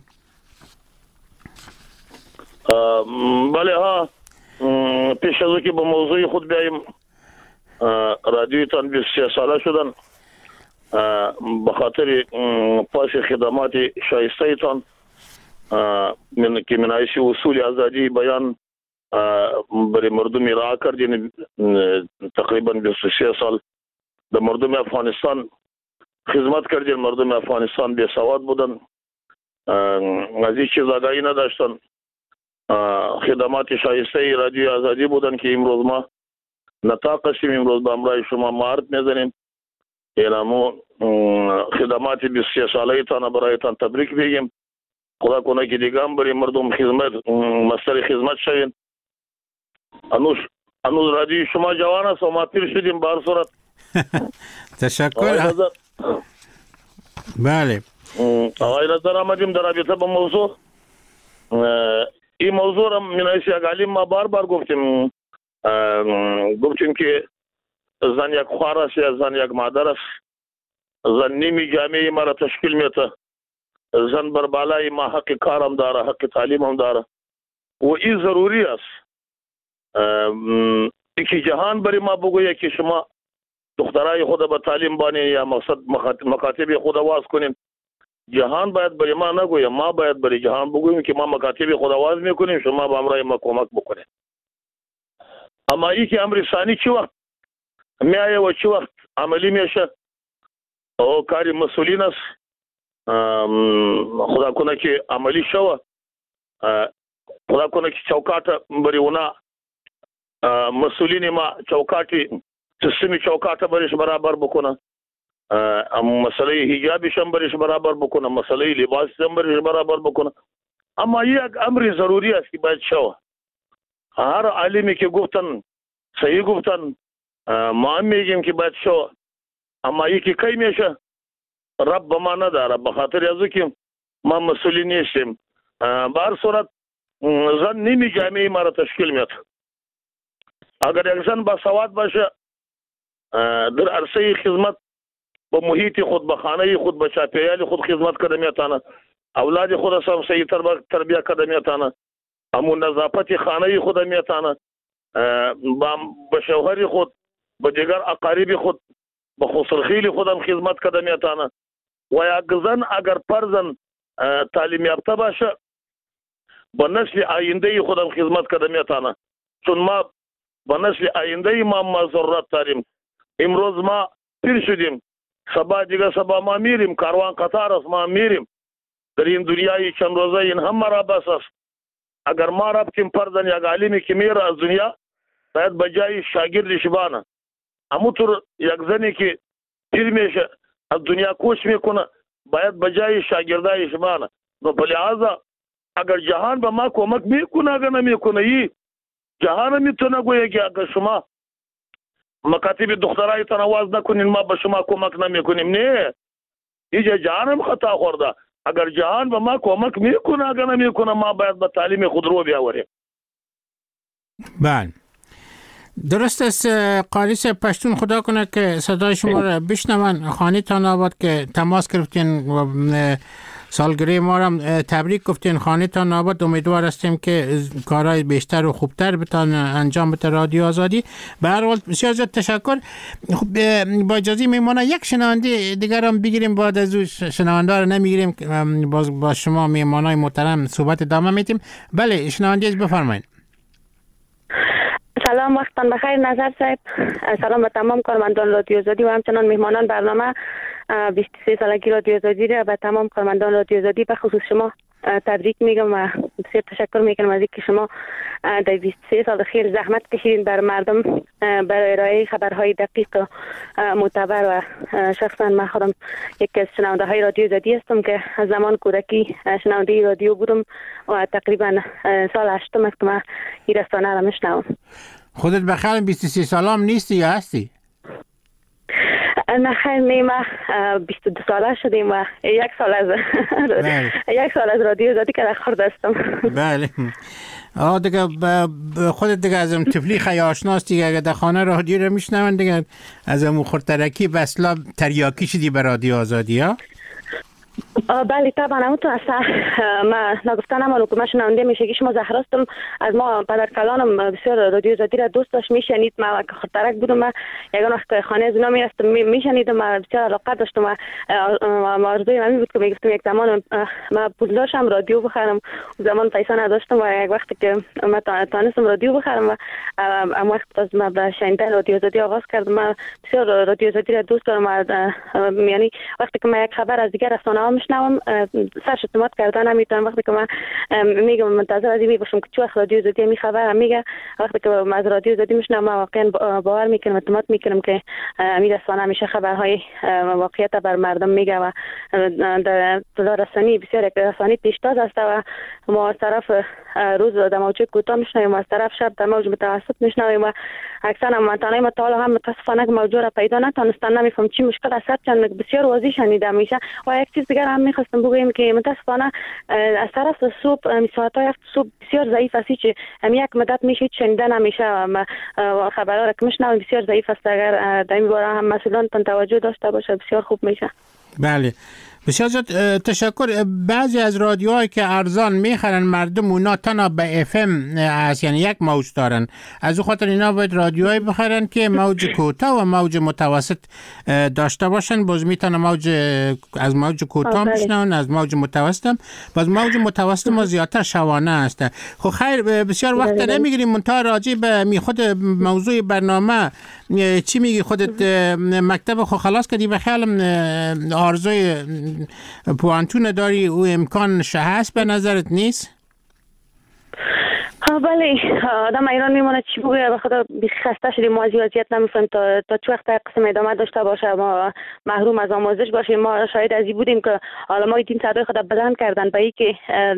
بله ها، پیش از که با موضوع خود بیاییم، رادیویتان بیست و سه ساله شدن به خاطر پاس خدمات شایسته ایتان که منایش اصول آزادی بیان برای مردم را کردین. تقریبا بیست و سه سال در مردم افغانستان خدمت کردین. مردم افغانستان بی سواد بودن، از این چیز آگاهی نداشتن. خدمات شایسته رادیو آزادی بودن که امروز ما نطاق هستیم. امروز به امرای شما مهارت میزنیم. اینمو خدمات بیست و سه ساله تان برایتان تبریک بگیم. خدا کنه که دیگه هم برای مردم خدمت مستر خدمت شوین. انوش انوز رادیو شما جوان است و ما پیر شدیم. بار صورت تشکر. بله آقای نظر آمدیم در رابطه با موضوع. این موضوع را منایش یک علیم ما بار بار گفتیم گفتیم که زن یک خوار است یا زن یک مادر است. زن نیمی جامعه ما را تشکیل میته. زن بر بالای ما حق کارم داره، حق تعلیم هم داره. و این ضروری است که جهان برای ما بگوید که شما دخترای خود به تعلیم بانید یا مقصد مکاتب خود آواز کنید. جهان باید برای ما نگوید، ما باید برای جهان بگوییم که ما مکاتب خود آواز میکنیم، شما به امرای ما کمک بکنید. اما ای که امر ثانی چی وقت میایه و چی وقت عملی میشه او کاری مسئولین است. خدا کنه که عملی شوه، خدا کنه که چوکات بری اونا مسئولین ما چوکاتی سیستمی چوکات بریش برابر بکنه، مسئله حجابش هم بریش برابر بکنه، مسئله لباس هم بریش برابر بکنه. اما یک امر ضروری است که باید شوه. هر عالمی که گفتن صحیح گفتن، ما هم میگیم که باید شوه. اما یکی کی میشه رب به ما نداره، به خاطر از که ما مسئولی نیستیم. به هر صورت زن نیمی جامعه ما را تشکیل میاد. اگر یک زن با سواد باشه در عرصه خدمت به محیط خود، به خانه خود، به چاپیریال خود خدمت کرده میتونه، اولاد خود هم صحیح تربیت کرده میتونه، همون نظافت خانه خود میتونه، به شوهر خود، به دیگر اقارب خود، به خسرخیل خود هم خدمت کرده میتونه. و یک زن اگر پرزن تعلیم یافته باشه به نسل آینده خود هم خدمت کرده میتونه. چون ما به نسل آینده ما ما ضرورت داریم. امروز ما پیر شدیم، سبا دیگه سبا ما میریم، کاروان قطار است، ما میریم در این دنیای چند روزه. این هم مرا بس است. اگر ما رفتیم پرزن یک عالمی که میره از دنیا باید به جای شاگردش بانه. همونطور یک زنی که پیر میشه از دنیا کوچ میکنه باید به جای شاگردایش بانه. نو به لحاظا اگر جهان به ما کمک میکنه اگر نمیکنه ای جهان میتونه گویه که اگر شما مکاتب دخترای تنواز نکنین ما به شما کمک نمیکنیم. نه، اینجا جهان هم خطا خورده. اگر جهان به ما کمک میکنه اگر نمیکنه ما باید به تعلیم خود رو بیاوریم. بله درست است. قالیس پشتون خدا کنه که صدای شما را بشنون. خانه تان آباد که تماس گرفتین و سالگرده ما را تبریک گفتین. خانه تان آباد. امیدوار هستیم که کارهای بیشتر و خوبتر بتان انجام بده رادیو آزادی. به هر حال بسیار زیاد تشکر. با اجازه میمونه یک شنونده دیگر هم بگیریم، بعد از او شنونده را نمیگیریم، باز با شما میمانای محترم صحبت ادامه میدیم. بله شنونده بفرمایید. سلام، وقتتان بخیر نظر صاحب. سلام به تمام کارمندان رادیو آزادی و همچنان مهمانان برنامه بیست و سه سالگی رادیو آزادی را به تمام کارمندان رادیو آزادی به خصوص شما تبریک میگم و بسیار تشکر میکنم از اینکه شما در بیست و سه سال خیر زحمت کشیدین بر مردم برای ارائه خبرهای دقیق و معتبر. و شخصا من خودم یکی از شنونده های رادیو آزادی هستم که از زمان کودکی شنونده رادیو بودم و تقریبا سال هشتم است که من این رسانه را میشنوم. خودت بخیر بیست و سه سالم نیستی یا هستی؟ نه خیر نیمه بیست و دو ساله شدیم و یک سال از یک سال از رادیو آزادی که در خورد هستم. بله آه دیگه خودت دیگه از ام تفلی خیلی آشناست دیگه. اگه در خانه رادیو رو میشنون دیگه از ام خورترکی بسلا تریاکی شدی به رادیو آزادی ها؟ بله طبعا همونطور است. ما نگفتن اما که من شنونده میشه شما زهرا هستم. از ما پدر کلانم بسیار رادیو آزادی را دوست داشت، میشنید. ما که خودترک بودم، ما یگان وقت خانه از اونا میرفتم میشنیدم، ما بسیار علاقه داشتم و آرزوی من بود که میگفتم یک زمان ما پول داشتم رادیو بخرم. زمان پیسه نداشتم و یک وقتی که ما تانستم رادیو بخرم و ام وقت از ما به شنیدن رادیو آزادی آغاز کردم. ما بسیار رادیو آزادی را دوست دارم. یعنی وقتی که ما یک خبر از دیگر رسانه‌ها میشنوم سرش اعتماد کردن نمیتونم. وقتی که من میگم منتظر از این باشم که چه وقت رادیو آزادی می خبر میگه، وقتی که من از رادیو آزادی میشنوم واقعا باور میکنم اعتماد میکنم که می رسانه همیشه خبرهای واقعیت بر مردم میگه و در رسانی بسیار یک رسانی پیشتاز است و ما از طرف روز در موج کوتاه میشنویم و از طرف شب در موج متوسط میشنویم و اکثرا منطقه ما تا حالا هم متاسفانه موضوع را پیدا نتونستم. نمیفهم چی مشکل است، چون بسیار واضح شنیده میشه. و یک چیز دیگر هم میخواستم بگویم که متاسفانه از طرف صبح ساعت‌های صبح بسیار ضعیف است که هم یک مدت میشه شنیده نمیشه و خبرها را که میشنویم بسیار ضعیف است. اگر در این باره هم مسئولان توجه داشته باشه بسیار خوب میشه. بله بسیار زیاد تشکر. بعضی از رادیوهایی که ارزان میخرن مردم اونا تنها به اف ام است، یعنی یک موج دارن، از او خاطر اینا باید رادیوهایی بخرن که موج کوتاه و موج متوسط داشته باشن. باز میتونه موج از موج کوتاه میشنون، از موج متوسط هم. باز موج متوسط ما زیادتر شبانه است. خب خیر، بسیار وقت نمیگیریم. منتها راجع به می خود موضوع برنامه چی میگی خودت؟ مکتب خو خلاص کردی و خیالم آرزوی پوانتون داری، او امکانش هست به نظرت نیست؟ بله، آدم ایران میمونه چی بگه، به خدا خسته شدیم، ما از وضعیت نمیفهمیم تا تا چه وقت قسم ادامه داشته باشه، ما محروم از آموزش باشیم. ما شاید از این بودیم که علمای دین صدای خود بلند کردن به اینکه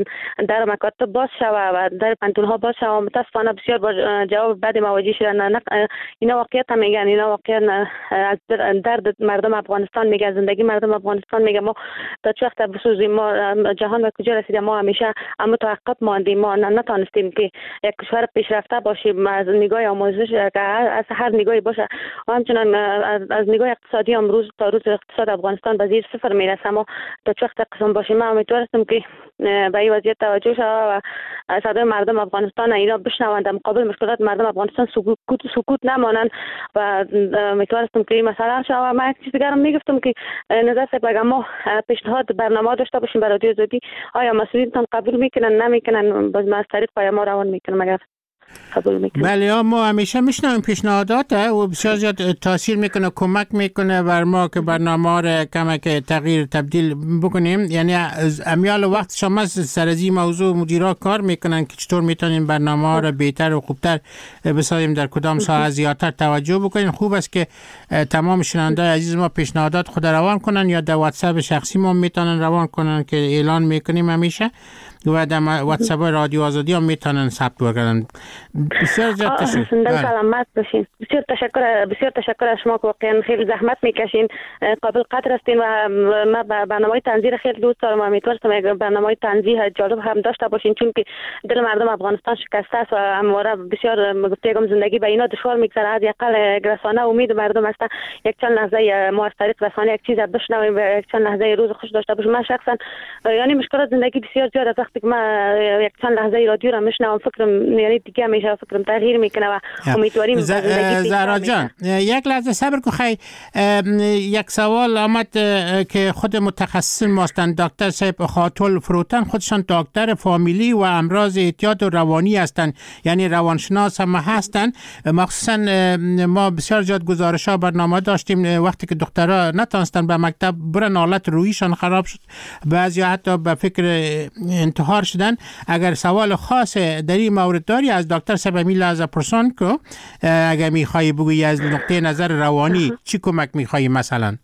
در مکاتب باز شوه و در پنتونها باز شوه. متاسفانه بسیار با جواب بد مواجه شدن. اینا واقعیت هم میگن، اینا واقعا از درد مردم افغانستان میگن، زندگی مردم افغانستان میگه. ما تا چه وقت بسوزیم؟ ما جهان به کجا رسیده؟ ما همیشه اما توقف ماندیم، ما نتونستیم که یک کشور پیشرفته باشیم از نگاه آموزش، که از هر نگاهی باشه. و همچنان از, از نگاه اقتصادی امروز تا روز اقتصاد افغانستان به زیر صفر میرسه. ما تا چه وقت قسم باشیم؟ من امیدوارم که به این وضعیت توجه شود و صدای مردم افغانستان اینا بشنوند، در مقابل مشکلات مردم افغانستان سکوت سکوت نمانند و امیدوارم که این مسئله حل شود. من یک چیز دیگه میگفتم که نظر صاحب اگر ما پیشنهاد برنامه داشته باشیم برای رادیو آزادی، آیا مسئولین قبول میکنن نمیکنن؟ باز ما از طریق پیام ما روان میکنم اگر قبول میکنن. بله، ما همیشه میشنویم پیشنهادات و بسیار زیاد تاثیر میکنه، کمک میکنه بر ما که برنامه را کمک تغییر تبدیل بکنیم. یعنی از امیال وقت شما سر از این موضوع مدیرا کار میکنن که چطور میتونیم برنامه را بهتر و خوبتر بسازیم، در کدام ساحه زیادتر توجه بکنیم. خوب است که تمام شنوندگان عزیز ما پیشنهادات خود روان کنن یا در واتساپ شخصی ما میتونن روان کنن که اعلان میکنیم همیشه، و در واتساپ رادیو آزادی هم میتونن ثبت بکنن. بسیار زیاد تشکر. سلامت باشین. بسیار تشکر، بسیار تشکر از شما که واقعا خیلی زحمت میکشین، قابل قدر هستین و ما برنامه‌های طنزی خیلی دوست دارم. امیدوارم برنامه‌های طنزی جالب هم داشته باشین، چون که دل مردم افغانستان شکسته است و همواره بسیار گفتگو زندگی به اینا دشوار میگذره. از یقل رسانه امید مردم است یک چند لحظه ما از طریق رسانه یک چیز بشنویم و یک چند لحظه روز خوش داشته باشیم. من شخصا یعنی مشکلات زندگی بسیار زیاد است. وقتی که من یک چند لحظه رادیو را میشنوم فکرم یعنی دیگه میشه، فکرم تغییر میکنه و امیدواریم زهرا جان یک لحظه صبر کن. خیلی یک سوال آمد که خود متخصص ماستن دکتر صاحب خاطل فروتن، خودشان دکتر فامیلی و امراض اعتیاد و روانی هستند، یعنی روانشناس هم هستند. مخصوصا ما بسیار زیاد گزارش‌ها برنامه داشتیم وقتی که دخترها نتونستن به مکتب برن، حالت روحیشان خراب شد، بعضی حتی به فکر انتحار شدن. اگر سوال خاص در این مورد داری از دکتر صاحب می لحظه پرسان که اگر میخوایی بگویی از نقطه نظر روانی چی کمک میخوایی مثلا؟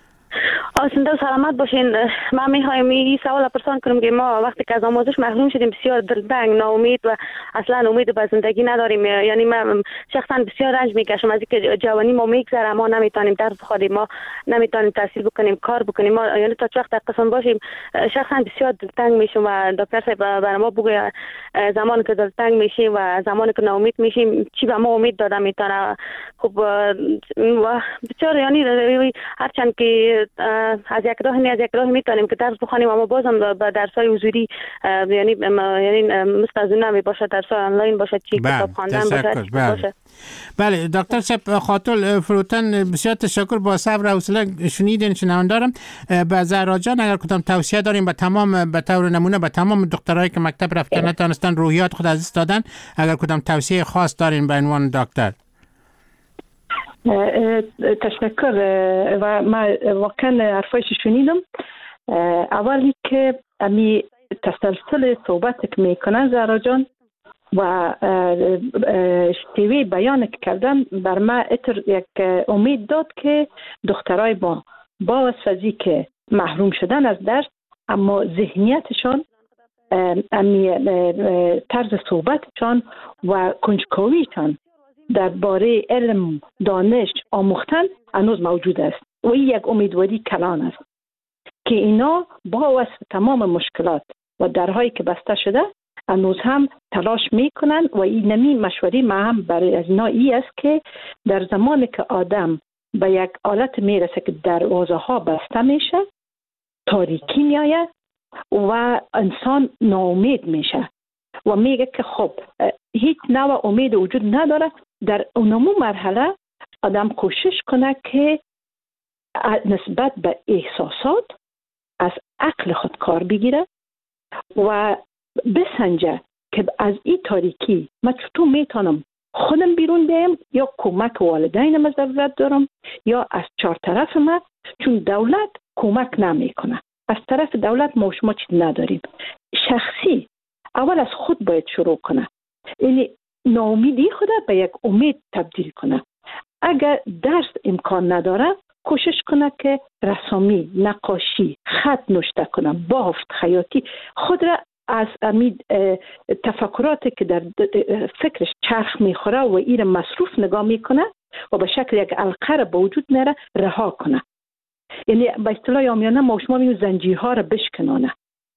زنده و سلامت باشین. من میخوایم این سوال پرسان کنم که ما وقتی که از آموزش محروم شدیم بسیار دلتنگ، ناامید و اصلا امید به زندگی نداریم. یعنی من شخصا بسیار رنج میکشم از اینکه جوانی ما میگذره، ما نمیتونیم درس بخونیم، ما نمیتونیم تحصیل بکنیم، کار بکنیم. ما یعنی تا چه وقت قسم باشیم شخصا بسیار دلتنگ میشیم و دکتر صاحب برای ما بگه زمانی که دلتنگ میشیم و زمانی که ناامید میشیم چی به ما امید داده میتونه. خب بسیار یعنی هرچند که از یک راه نه از یک راه میتونیم که درس بخونیم، اما بازم به درس‌های حضوری یعنی یعنی مستلزم نمی باشه، درس‌های آنلاین باشه، چی کتاب خواندن باشه باشه. بله دکتر صاحب خاطل فروتن بسیار تشکر. با صبر و حوصله شنیدین شنوندارم. به زهرا جان اگر کدام توصیه داریم به تمام به طور نمونه به تمام دخترایی که مکتب رفتن نتونستن روحیات خود از دست دادن، اگر کدام توصیه خاص دارین به عنوان دکتر؟ تشکر. و من واقعا حرفایش شنیدم. اولی که امی تسلسل صحبت که میکنن زهرا جان و شیوه بیان که کردن بر من یک امید داد که دخترای ما با وسوزی که محروم شدن از درس اما ذهنیتشان، امی طرز صحبتشان و کنجکاویشان درباره علم دانش آموختن هنوز موجود است و این یک امیدواری کلان است که اینا با وصف تمام مشکلات و درهایی که بسته شده هنوز هم تلاش میکنن و این نمی مشوری ما هم برای از اینا ای است که در زمانی که آدم به یک حالت میرسه که دروازه ها بسته میشه تاریکی میآید و انسان ناامید میشه و میگه که خب هیچ نوع امید وجود نداره. در اونمو مرحله آدم کوشش کنه که نسبت به احساسات از عقل خود کار بگیره و بسنجه که از این تاریکی من چطور میتونم خودم بیرون بیایم یا کمک والدینم ضرورت دارم یا از چهار طرف من، چون دولت کمک نمیکنه. از طرف دولت ما شما چیز نداریم. شخصی اول از خود باید شروع کنه، یعنی ناامیدی خود به یک امید تبدیل کنه. اگر درس امکان نداره کوشش کنه که رسامی، نقاشی، خط نوشته کنه، بافت، خیاطی خود را از امید تفکراتی که در فکرش چرخ میخوره و این مصروف نگاه میکنه و به شکل یک علقه را به وجود میاره رها کنه. یعنی به اصطلاح عامیانه ما شما میگیم زنجیرها را بشکنانه.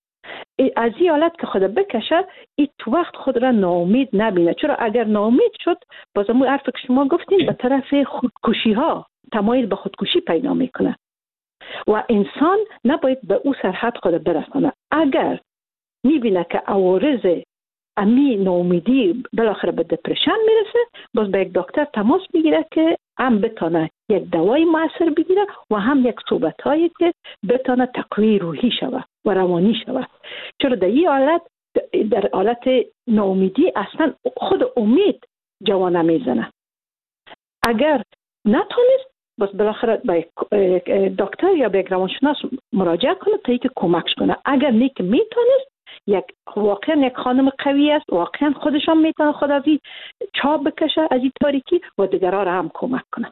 از این حالت که خود بکشه این تو وقت خود را ناامید نبینه. چرا اگر ناامید شد باز همون حرف که شما گفتین به طرف خودکشی ها تمایل به خودکشی پیدا میکنه و انسان نباید به او سرحد خود برسانه. اگر میبینه که عوارض امی ناامیدی بالاخره به دپرشن میرسه باز به یک دکتر تماس میگیره که هم بتانه یک دوای مؤثر بگیره و هم یک صحبت هایی که بتانه تقویه روحی شود و روانی شود. چرا در این حالت در حالت ناامیدی اصلا خود امید جوانه میزنه. اگر نتونست باز بالاخره به دکتر یا به یک روانشناس مراجعه کنه تا اینکه کمکش کنه. اگر نیک میتونست یک واقعا یک خانم قوی است، واقعا خودش هم میتونه خود از این چاب بکشه از این تاریکی و دیگرها را هم کمک کنه.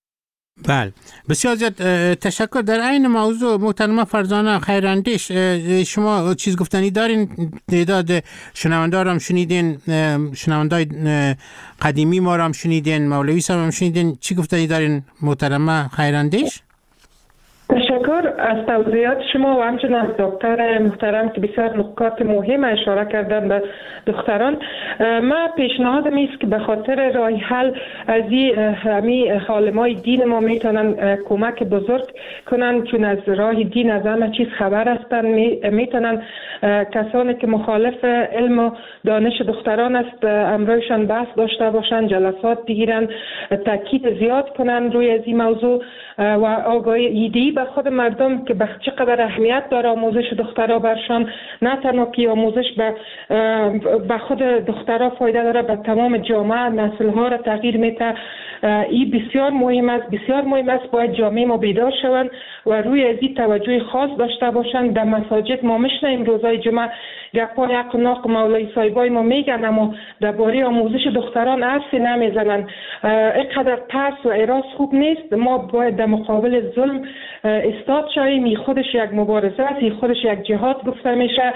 بله بسیار زیاد تشکر. در این موضوع محترمه فرزانه خیراندیش شما چیز گفتنی دارین؟ تعداد شنوندار هم شنیدین، شنوندای قدیمی ما هم شنیدین، مولوی صاحب هم شنیدین، چی گفتنی دارین محترمه خیراندیش؟ تشکر از توضیحات شما و همچنین از دکتر محترم که بسیار نکات مهم اشاره کردن به دختران. ما پیشنهادم است که به خاطر راه حل از این عالمای دین ما میتونن کمک بزرگ کنن، چون از راه دین از همه چیز خبر هستن. میتونن کسانی که مخالف علم و دانش دختران است امروزشان بحث داشته باشن، جلسات بگیرن، تاکید زیاد کنن روی از این موضوع و آگاهی ایده‌ای به خود مردم که به چقدر اهمیت داره آموزش دخترها برشان. نه تنها که آموزش به به خود دخترها فایده داره، به تمام جامعه نسل‌ها را تغییر میده. این بسیار مهم است، بسیار مهم است. باید جامعه ما بیدار شوند و روی از این توجه خاص داشته باشند. در مساجد ما میشنیم روزای جمعه گپای حق ناق مولای صاحبای ما میگن، اما درباره آموزش دختران حرفی نمیزنن. اینقدر ترس و اراس خوب نیست. ما باید در مقابل ظلم استاد شویم. این خودش یک مبارزه است، این خودش یک جهاد گفته میشه.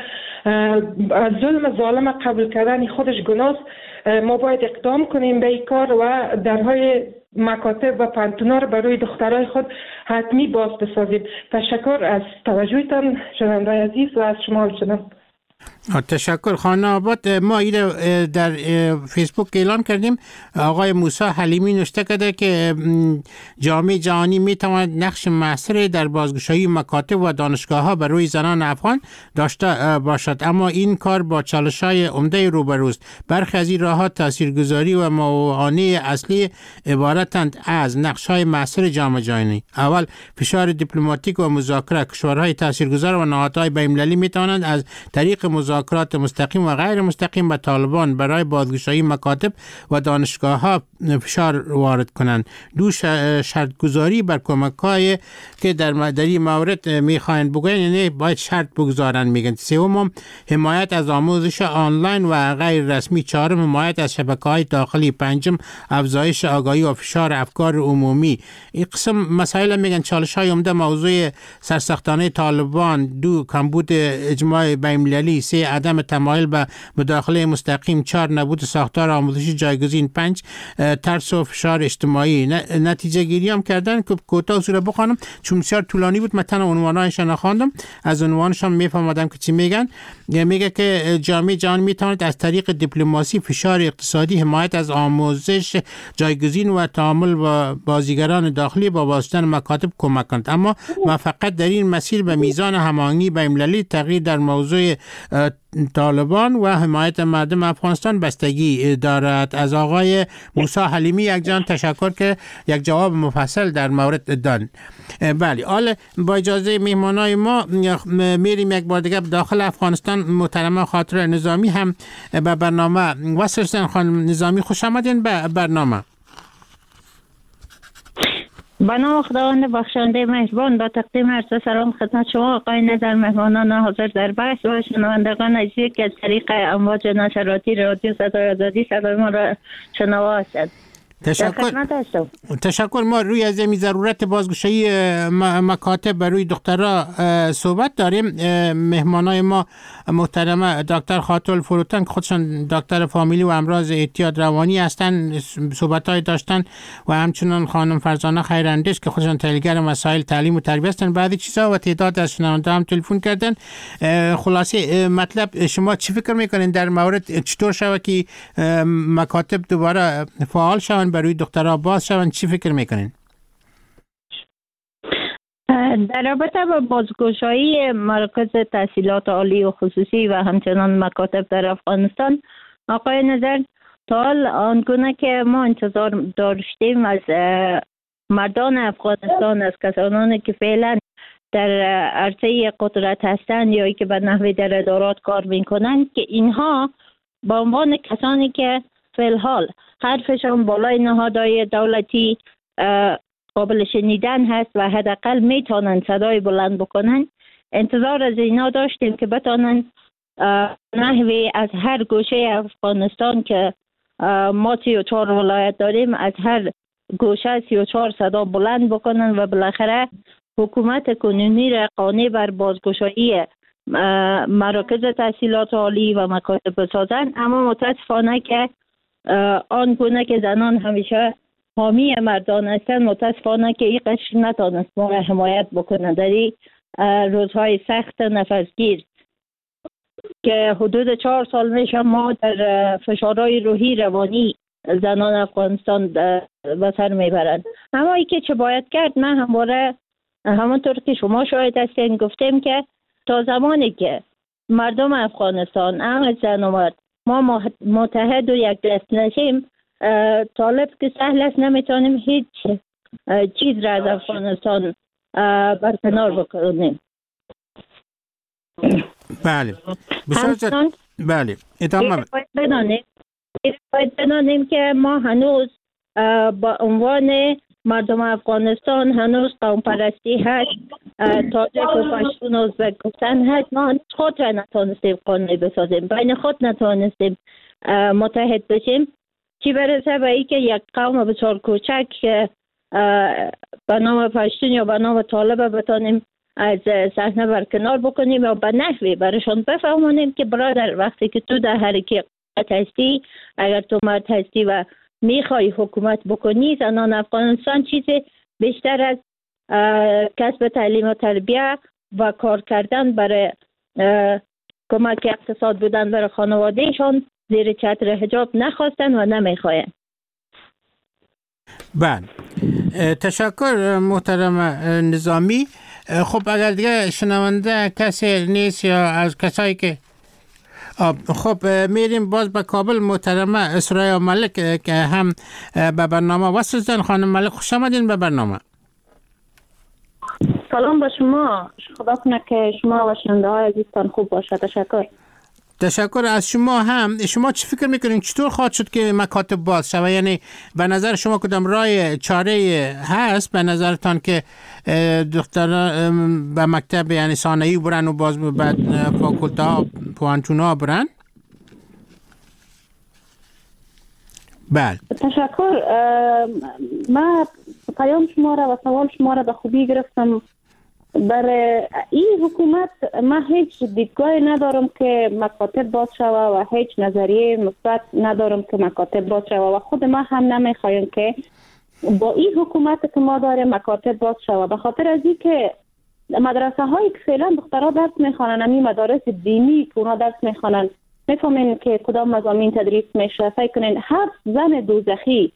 ظلم ظالم قبول کردن خودش گناه است. ما باید اقدام کنیم به این کار و درهای مکاتب و پانتونا رو برای دخترای خود حتمی باز بسازیم. تشکر از توجهتان شنوندگان عزیز و از شما همچنین. تشکر. خانه آباد ما این در فیسبوک اعلام کردیم. آقای موسی حلیمی نوشته کرده که جامعه جهانی میتواند نقش مؤثری در بازگشایی مکاتب و دانشگاه‌ها برای زنان افغان داشته باشد، اما این کار با چالش‌های عمده روبروست. برخی از این راه‌ها تاثیرگذاری و موانع اصلی عبارتند از نقش‌های مؤثر جامعه جهانی. اول فشار دیپلماتیک و مذاکره. کشورهای تاثیرگذار و نهادهای بین‌المللی میتوانند از طریق مذاکرات مستقیم و غیر مستقیم به طالبان برای بازگشایی مکاتب و دانشگاه‌ها فشار وارد کنند. دو شرطگذاری بر کمک‌های که در مداری مورد می‌خواهند بگویند، یعنی باید شرط بگذارند میگن. سوم حمایت از آموزش آنلاین و غیر رسمی. چهارم حمایت از شبکه‌های داخلی. پنجم افزایش آگاهی و فشار افکار عمومی. این قسم مسائل میگن چالش‌های عمده موضوع سرسختانه طالبان. دو کمبود اجماع بین‌المللی. سه عدم تمایل به مداخله مستقیم. چهار نبود ساختار آموزشی جایگزین. پنج ترس و فشار اجتماعی. نتیجه گیری هم کردن که کوتاه صورت بخوانم چون بسیار طولانی بود، متن عنوانایش نخواندم، از عنوانشان میفهمادم که چی میگن. میگه که جامعه جهانی میتواند از طریق دیپلماسی، فشار اقتصادی، حمایت از آموزش، جایگزین و تعامل با بازیگران داخلی با واسطه مکاتب کمک کند، اما موفقیت در این مسیر به میزان هماهنگی بین‌المللی، تغییر در موضوع طالبان و حمایت مردم افغانستان بستگی دارد. از آقای موسی حلیمی یک جان تشکر که یک جواب مفصل در مورد دادن. بله، حالا با اجازه مهمانای ما میریم یک بار دیگه داخل افغانستان. محترمه خاطر نظامی هم به برنامه وصل شدن. خانم نظامی خوش آمدین به برنامه. با نام خداوند بخشنده مهربان، با تقدیم عرض سلام خدمت شما آقای نظر، مهمانان حاضر در بحث و شنوندگان عزیزی که از طریق امواج نشراتی رادیو صدای آزادی صدای ما را شنوا هستند. تشکر. تشکر. ما روی از این ضرورت بازگشایی مکاتب برای دخترها صحبت داریم. مهمانای ما محترمه دکتر خاتل فروتن که خودشان دکتر فامیلی و امراض اعتیاد روانی هستند صحبت‌های داشتن و همچنان خانم فرزانه خیراندیش که خودشان تحلیلگر مسائل تعلیم و تربیت هستند. بعضی چیزا و تعداد از شنونده هم تلفن کردن. خلاصه مطلب شما چی فکر میکنین در مورد چطور شود که مکاتب دوباره فعال شوند، برای دخترها باز شوند؟ چی فکر میکنین؟ در رابطه با بازگشایی مراکز تحصیلات عالی و خصوصی و همچنان مکاتب در افغانستان، آقای نظر، تا حال آنگونه که ما انتظار داشتیم از مردان افغانستان، از کسانی که فعلا در عرصه قدرت هستند یا که به نحوی در ادارات کار میکنند، که اینها به عنوان کسانی که فعال حرفشان بالای نهادهای دولتی قابل شنیدن هست و حداقل میتونن صدای بلند بکنن، انتظار از اینا داشتیم که بتونن نحوی از هر گوشه افغانستان که ما سی و چهار ولایت داریم، از هر گوشه سی و چهار صدا بلند بکنن و بالاخره حکومت کنونی را قانع بر بازگشایی مراکز تحصیلات عالی و مکاتب بسازن. اما متاسفانه که آن گونه که زنان همیشه حامی مردان هستند، متاسفانه که این قشر نتانست ما را حمایت بکنه در این روزهای سخت نفسگیر که حدود چهار سال میشه ما در فشارهای روحی روانی زنان افغانستان به سر میبرند. اما ای که چه باید کرد، من همواره همونطور که شما شاهد هستین گفتیم که تا زمانی که مردم افغانستان اهم زن و مرد ما متحد و یک دست نشیم، طالب که سهل است نمیتونیم هیچ چیز را از افغانستان برکنار بکنیم. بله بسیار بله ادامه باید بدانیم باید بدانیم که ما هنوز با عنوان مردم افغانستان هنوز قوم پرستی هست، تاجک و پشتون و ازبک گفتن هست. ما خود را نتونستیم قانونی بسازیم، بین خود نتونستیم متحد بشیم، چی برسه به ای که یک قوم بسیار کوچک به نام پشتون یا به نام طالب بتانیم از صحنه برکنار بکنیم یا به نحوی برشان بفهمونیم که برادر، وقتی که تو در حرکت هستی، اگر تو مرد هستی و میخوای حکومت بکنی، زنان افغانستان چیز بیشتر از کسب تعلیم و تربیه و کار کردن برای کمک اقتصاد بودن برای خانوادهشان زیر چتر حجاب نخواستن و نمیخواین. بله تشکر محترم نظامی. خب اگر دیگه شنونده کسی نیست یا از کسایی که خب میریم باز به کابل. محترمه اسرای ملک که هم به برنامه وصل شدن. خانم ملک خوش آمدین به برنامه. سلام به شما، خدا کنه که شما و شنونده های عزیزتان خوب باشه. تشکر. تشکر از شما هم. شما چی فکر میکنین چطور خواهد شد که مکاتب باز شود؟ یعنی به نظر شما کدام راه چاره هست به نظرتان که دختران به مکتب یعنی ثانوی برن و باز بعد فاکولته ها پوانتون ها برن؟ بله تشکر. من پیام شما را و سوال شما را به خوبی گرفتم برای این حکومت ما هیچ دیدگاهی ندارم که مکاتب باز شوه و هیچ نظریه مثبت ندارم که مکاتب باز شوه و خود ما هم نمیخوایم که با این حکومت که ما داریم مکاتب باز شوه، به خاطر از این که مدرسه هایی که فعلا دخترها درس میخوانن، همین مدارس دینی که اونا درس میخوانن، میفهمین که کدام مضامین تدریس میشه. فکر کنین هفت زن دوزخی،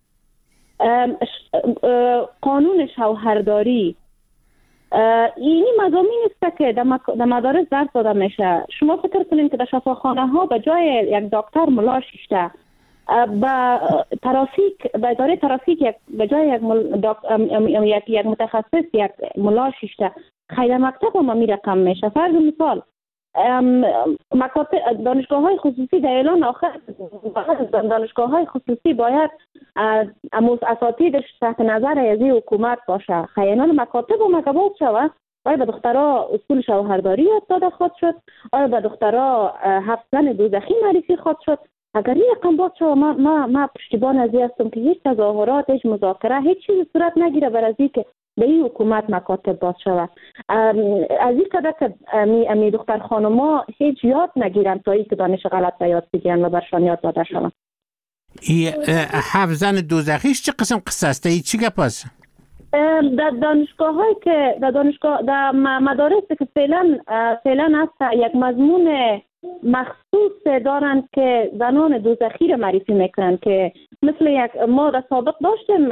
قانون شوهرداری، اینی مضامین است که در مدارس درس داده میشه. شما فکر کنین که در شفاخانه ها به جای یک دکتر ملا شیشته، با ترافیک به اداره ترافیک یک به جای یک مل... یک یک متخصص یک ملا شیشته، خیلی مکتب هم می رقم میشه. فرض مثال مکاتب دانشگاه های خصوصی در اعلان آخر دانشگاه های خصوصی باید اساتیدش تحت نظر از حکومت باشه. خیانان مکاتب هم اگه باز شود، آیا به دخترها اصول شوهرداری یاد داده خواهد شد؟ آیا به دخترها هفت زن دوزخی معرفی خواهد شد؟ اگر این رقم باز شود، ما ما ما پشتیبان از این هستم که هیچ تظاهرات، هیچ مذاکره، هیچ چیز صورت نگیره بر از این که به این حکومت مکاتب باز شود. از این قدر که امی, امی دختر خانوما هیچ یاد نگیرن تا ای که دانش غلط به یاد بگیرن و برشان یاد داده شود. این هفت زن دوزخیش چه قسم قصه است؟ این چی گپ است؟ در دانشگاه هایی که در دانشگاه در مدارسی که فعلا فعلا هست یک مضمون مخصوص دارند که زنان دوزخی را معرفی میکنن، که مثل یک ما در سابق داشتیم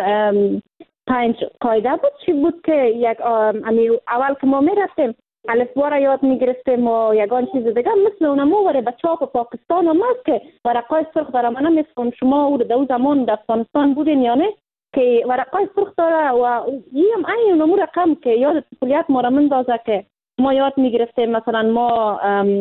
پنج قاعده بود. چی بود که یک امی اول که ما میرفتیم الفبا را یاد میگرفتیم و یگان چیز دیگه مثل اونمو وره به چاپ پاکستان هم هست که ورقای سرخ داره. من نمیفهم شما او در زمان در افغانستان بودین یا نه که ورقای سرخ داره و این این اونمو رقم که یاد طفولیت ما را مندازه که ما یاد میگرفتیم. مثلا ما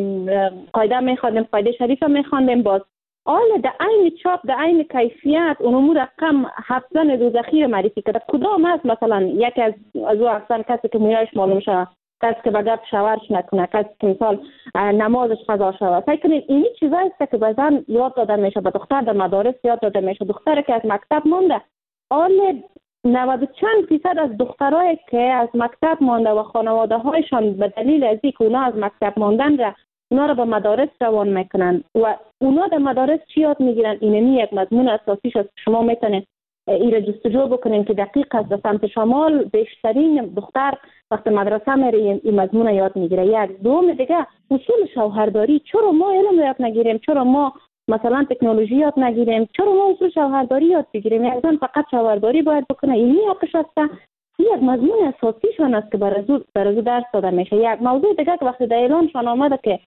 قاعده میخواندیم، قاعده شریفه میخواندیم، باز آله در عین چاپ در عین کیفیت اونمو رقم هفت زن دوزخی رو معرفی کرده. کدام هست؟ مثلا یکی از از او احسان کسی که مویایش معلوم شود، کسی که بگرد شورش نکنه، کسی که مثال نمازش قضا شود. فکر کنید اینی چیزایی است که به زن یاد داده میشه، به دختر در مدارس یاد داده میشه. دختر که از مکتب مونده، آله نود چند فیصد از دخترایی که از مکتب مانده و خانواده هایشان به دلیل از اینکه اونا از مکتب ماندن را اونا را به مدارس روان میکنن و اونا در مدارس چی یاد میگیرن؟ اینمی یک مضمون اساسیش است. شما میتونید این را جستجو بکنین که دقیق است. در سمت شمال بیشترین دختر وقت مدرسه میره این مضمون یاد میگیره. یک دوم دیگه اصول شوهرداری. چرا ما علم یاد نگیریم؟ چرا ما مثلا تکنولوژی یاد نگیریم؟ چرا ما اصول شوهرداری یاد بگیریم؟ یک زن فقط شوهرداری باید بکنه، اینی حقش است. یک مضمون اساسیشون است که برای برای درس داده میشه. یک موضوع دیگه که وقتی در اعلانشان آمده که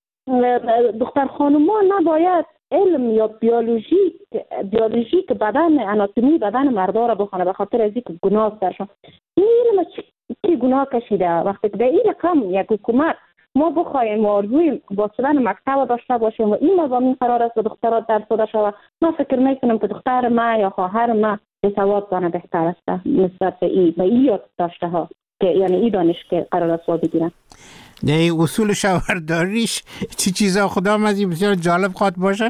دختر خانوما نباید علم یا بیولوژی بیولوژیک بدن آناتومی بدن مردا را بخونه به خاطر از اینکه گناه درشون. این علم چی گناه کشیده؟ وقتی که در این رقم یک حکومت ما بخوایم و آرزوی با شدن مکتب داشته باشیم و این مضامین قرار است به دخترات درس داده شود، من فکر میکنم که دختر ما یا خواهر ما به سواد دانه بهتر است نسبت به این به این یاد داشته ها که یعنی این دانش که قرار است وا بگیرن. نه اصول شوهرداریش چی چیزا خدا مزید بسیار جالب خواد باشه.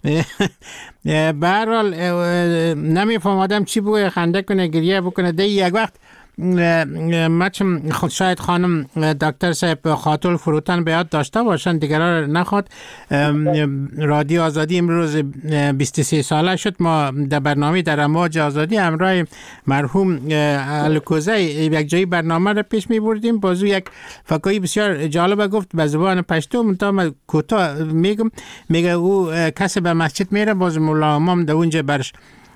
به هر حال نمیفهم آدم چی بگه، خنده کنه، گریه بکنه. ده یک وقت مچم خود شاید خانم دکتر صاحب خاطر فروتن به یاد داشته باشن، دیگران نخواد. رادیو آزادی امروز بیست و سه ساله شد. ما در برنامه در امواج آزادی همراه مرحوم الکوزی یک جایی برنامه را پیش می بردیم. بازو یک فکایی بسیار جالب گفت به زبان پشتو، منتها من کوتاه میگم. میگه او کسی به مسجد میره، باز مولا امام در اونجا برش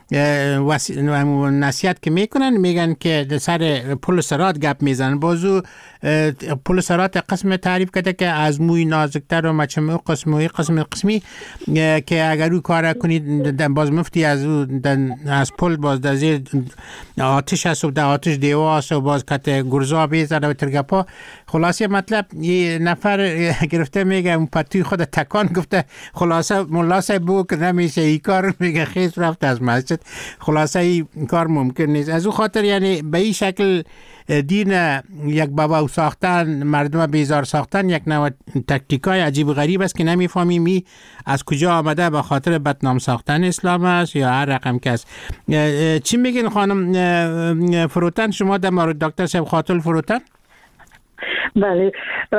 نصیحت که میکنن، میگن که سر پل سرات گپ میزنن. بازو پل سرات قسم تعریف کرده که از موی نازکتر و مچم قسم و قسم قسمی که اگر رو کار کنید باز مفتی از از پل باز در زیر آتش هست و در آتش دیوه هست و باز کت گرزا بیزنه و ترگپا. خلاصه مطلب یه نفر گرفته میگه اون پتوی خود تکان گفته خلاصه ملاسه بو که نمیشه ای کار، میگه خیز رفت از مسجد. خلاصه این کار ممکن نیست. از او خاطر یعنی به این شکل دین یک بابا ساختن، مردم بیزار ساختن یک نوع تکتیکای عجیب و غریب است که نمیفهمیم می از کجا آمده. به خاطر بدنام ساختن اسلام است یا هر رقم که است. چی میگین خانم فروتن شما در مورد دکتر صاحب خاطر فروتن؟ بله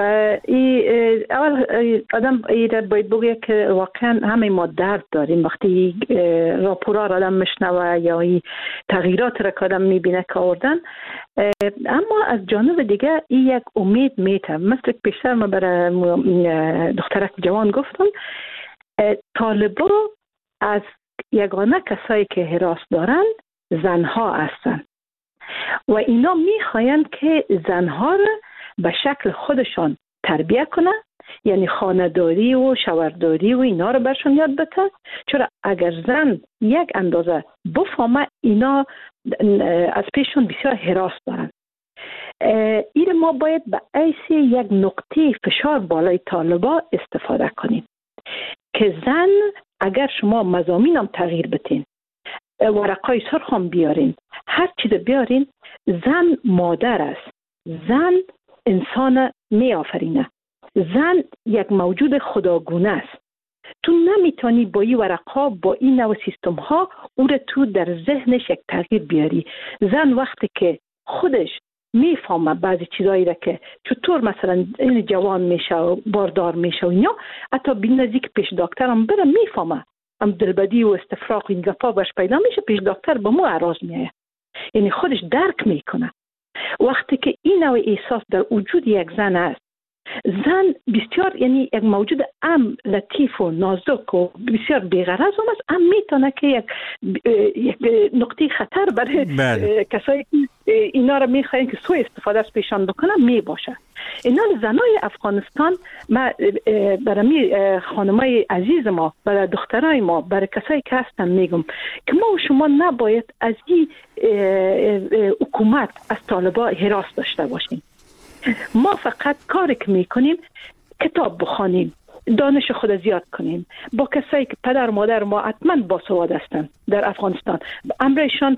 ای اول آدم ایره باید بگه که واقعا همه ما درد داریم وقتی راپورا را آدم میشنوه یا ای تغییرات را که آدم میبینه که آوردن، اما از جانب دیگه این یک امید میته. مثل پیشتر ما برای دخترک جوان گفتم طالبا از یگانه کسایی که هراس دارن زنها هستن و اینا میخواین که زنها را به شکل خودشان تربیه کنه، یعنی خانه‌داری و شوهرداری و اینا رو برشون یاد بده. چرا اگر زن یک اندازه بفهمه اینا از پیششون بسیار هراس دارن. این ما باید به حیث یک نقطه فشار بالای طالبا استفاده کنیم که زن اگر شما مضامینم تغییر بتین، ورقای سرخ هم بیارین، هر چیز بیارین، زن مادر است، زن انسان می آفرینه، زن یک موجود خداگونه است. تو نمیتونی با این ورقها با این نوع سیستم ها او رو تو در ذهنش یک تغییر بیاری. زن وقتی که خودش میفهمه بعضی چیزایی را که چطور مثلا این جوان میشه و باردار میشه و اینا، حتی بی نزدیک پیش دکتر هم بره میفهمه هم دلبدی و استفراغ این گپا باش پیدا میشه، پیش دکتر به مو عراض میایه، یعنی خودش درک میکنه. وقتی که این نوع احساس در وجود یک زن است، زن بسیار یعنی یک موجود ام لطیف و نازک و بسیار بی‌غرض هم است، ام میتونه که یک, یک نقطه خطر برای بله. کسایی که اینا را میخواین که سوء استفاده از پیشان بکنن می باشه. اینا زنای افغانستان، ما برای می خانمای عزیز ما، برای دخترای ما، برای کسایی که هستن میگم که ما و شما نباید از این حکومت از طالبا هراس داشته باشیم. ما فقط کاری که میکنیم کتاب بخوانیم، دانش خود زیاد کنیم، با کسایی که پدر و مادر ما حتما باسواد هستن در افغانستان، امرشان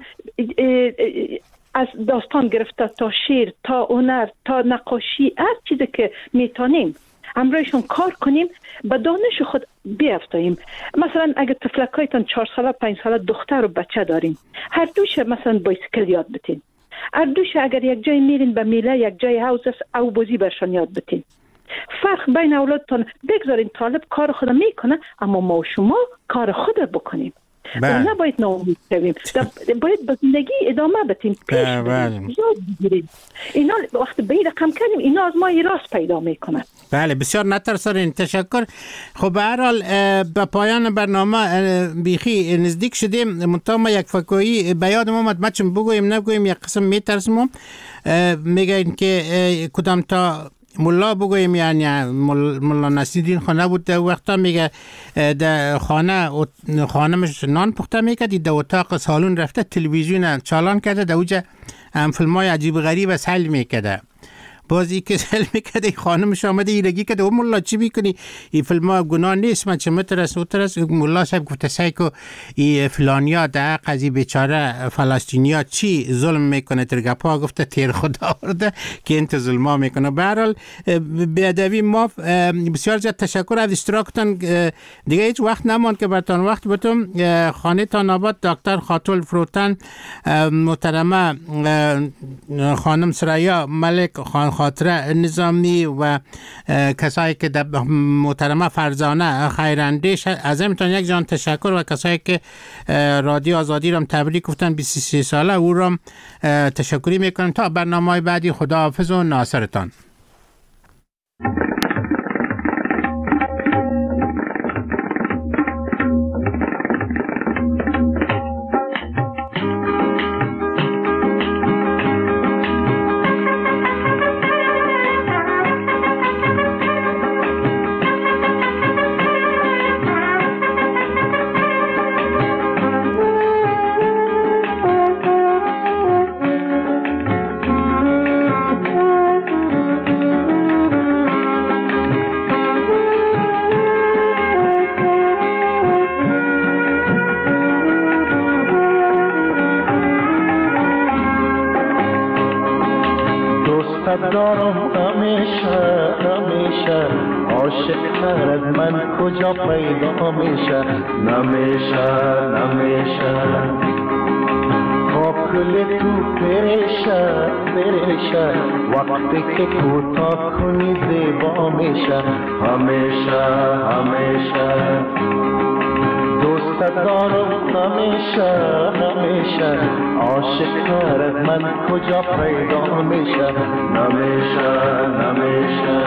از داستان گرفته تا شعر تا هنر تا نقاشی، هر چیزی که میتونیم امرایشون کار کنیم، به دانش خود بیافتاییم. مثلا اگه طفلکایتان چهار ساله پنج ساله دختر و بچه داریم، هر دوش مثلا بایسکل یاد بتین، هر دوش اگر یک جای میرین به میله یک جای حوض است او بازی برشان یاد بتین. فرق بین اولادتان بگذارین، طالب کار خود میکنه اما ما و شما کار خود بکنیم. نه باید ناامید شویم، باید به زندگی ادامه بدیم، پیش بریم، یاد بگیریم. اینا وقتی به این رقم کردیم اینا از ما راست پیدا میکنن. بله بسیار نترسارین، تشکر. خب به هر حال به پایان برنامه بیخی نزدیک شدیم. منتها ما یک فکایی به یادم اومد، ما چون بگویم نگویم یک قسم میترسم. میگه این که کدام تا ملا بگویم، یعنی ملا نصیرالدین خانه بود در وقتا، میگه در خانه خانمش نان پخته میکرد، در اتاق سالون رفته تلویزیون چالان کرده، در اوجه هم فیلمای عجیب غریب از حل میکرده. بازی که حل میکرده خانمش آمده ایرگی کرده، او ملا چی میکنی؟ این فیلم ها گناه نیست، من چه مترس او ترس. ملا صاحب گفته سعی که این فلانیا در قضیه بیچاره فلسطینیا چی ظلم میکنه، ترگپا گفته تیر خدا آورده که انت ظلما میکنه. به هر حال به ادبی ما بسیار زیاد تشکر از اشتراکتان. دیگه هیچ وقت نماند که براتون وقت بتم. خانه تان آباد دکتر خاتول فروتن، محترمه خانم سریا ملک خان خاطره نظامی و کسایی که محترمه فرزانه خیراندیش، از همتون یک جان تشکر. و کسایی که رادیو آزادی را تبریک گفتن بیست و سه ساله، او را تشکری میکنم. تا برنامه بعدی خداحافظ و ناصرتان. دارم همیشه همیشه عاشق تر از من کجا پیدا میشه، نمیشه نمیشه خواب کاکل تو پرشه پرشه وقتی که کوتاه کنی زیبا میشه همیشه همیشه دوست دارم همیشه همیشه عاشق از من کجا پیدا میشه نمیشه نمیشه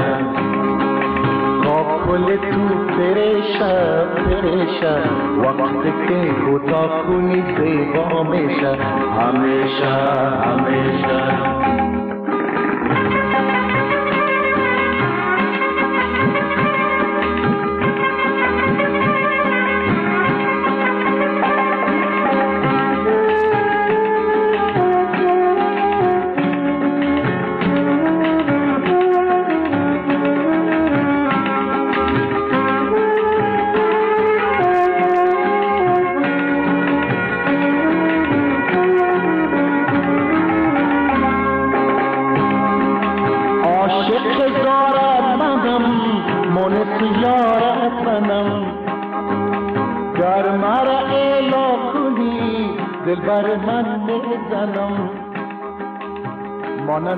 کاکل تو پرشه پرشه وقتی که کوتاه کنی زیبا میشه همیشه همیشه دل بر من میزنم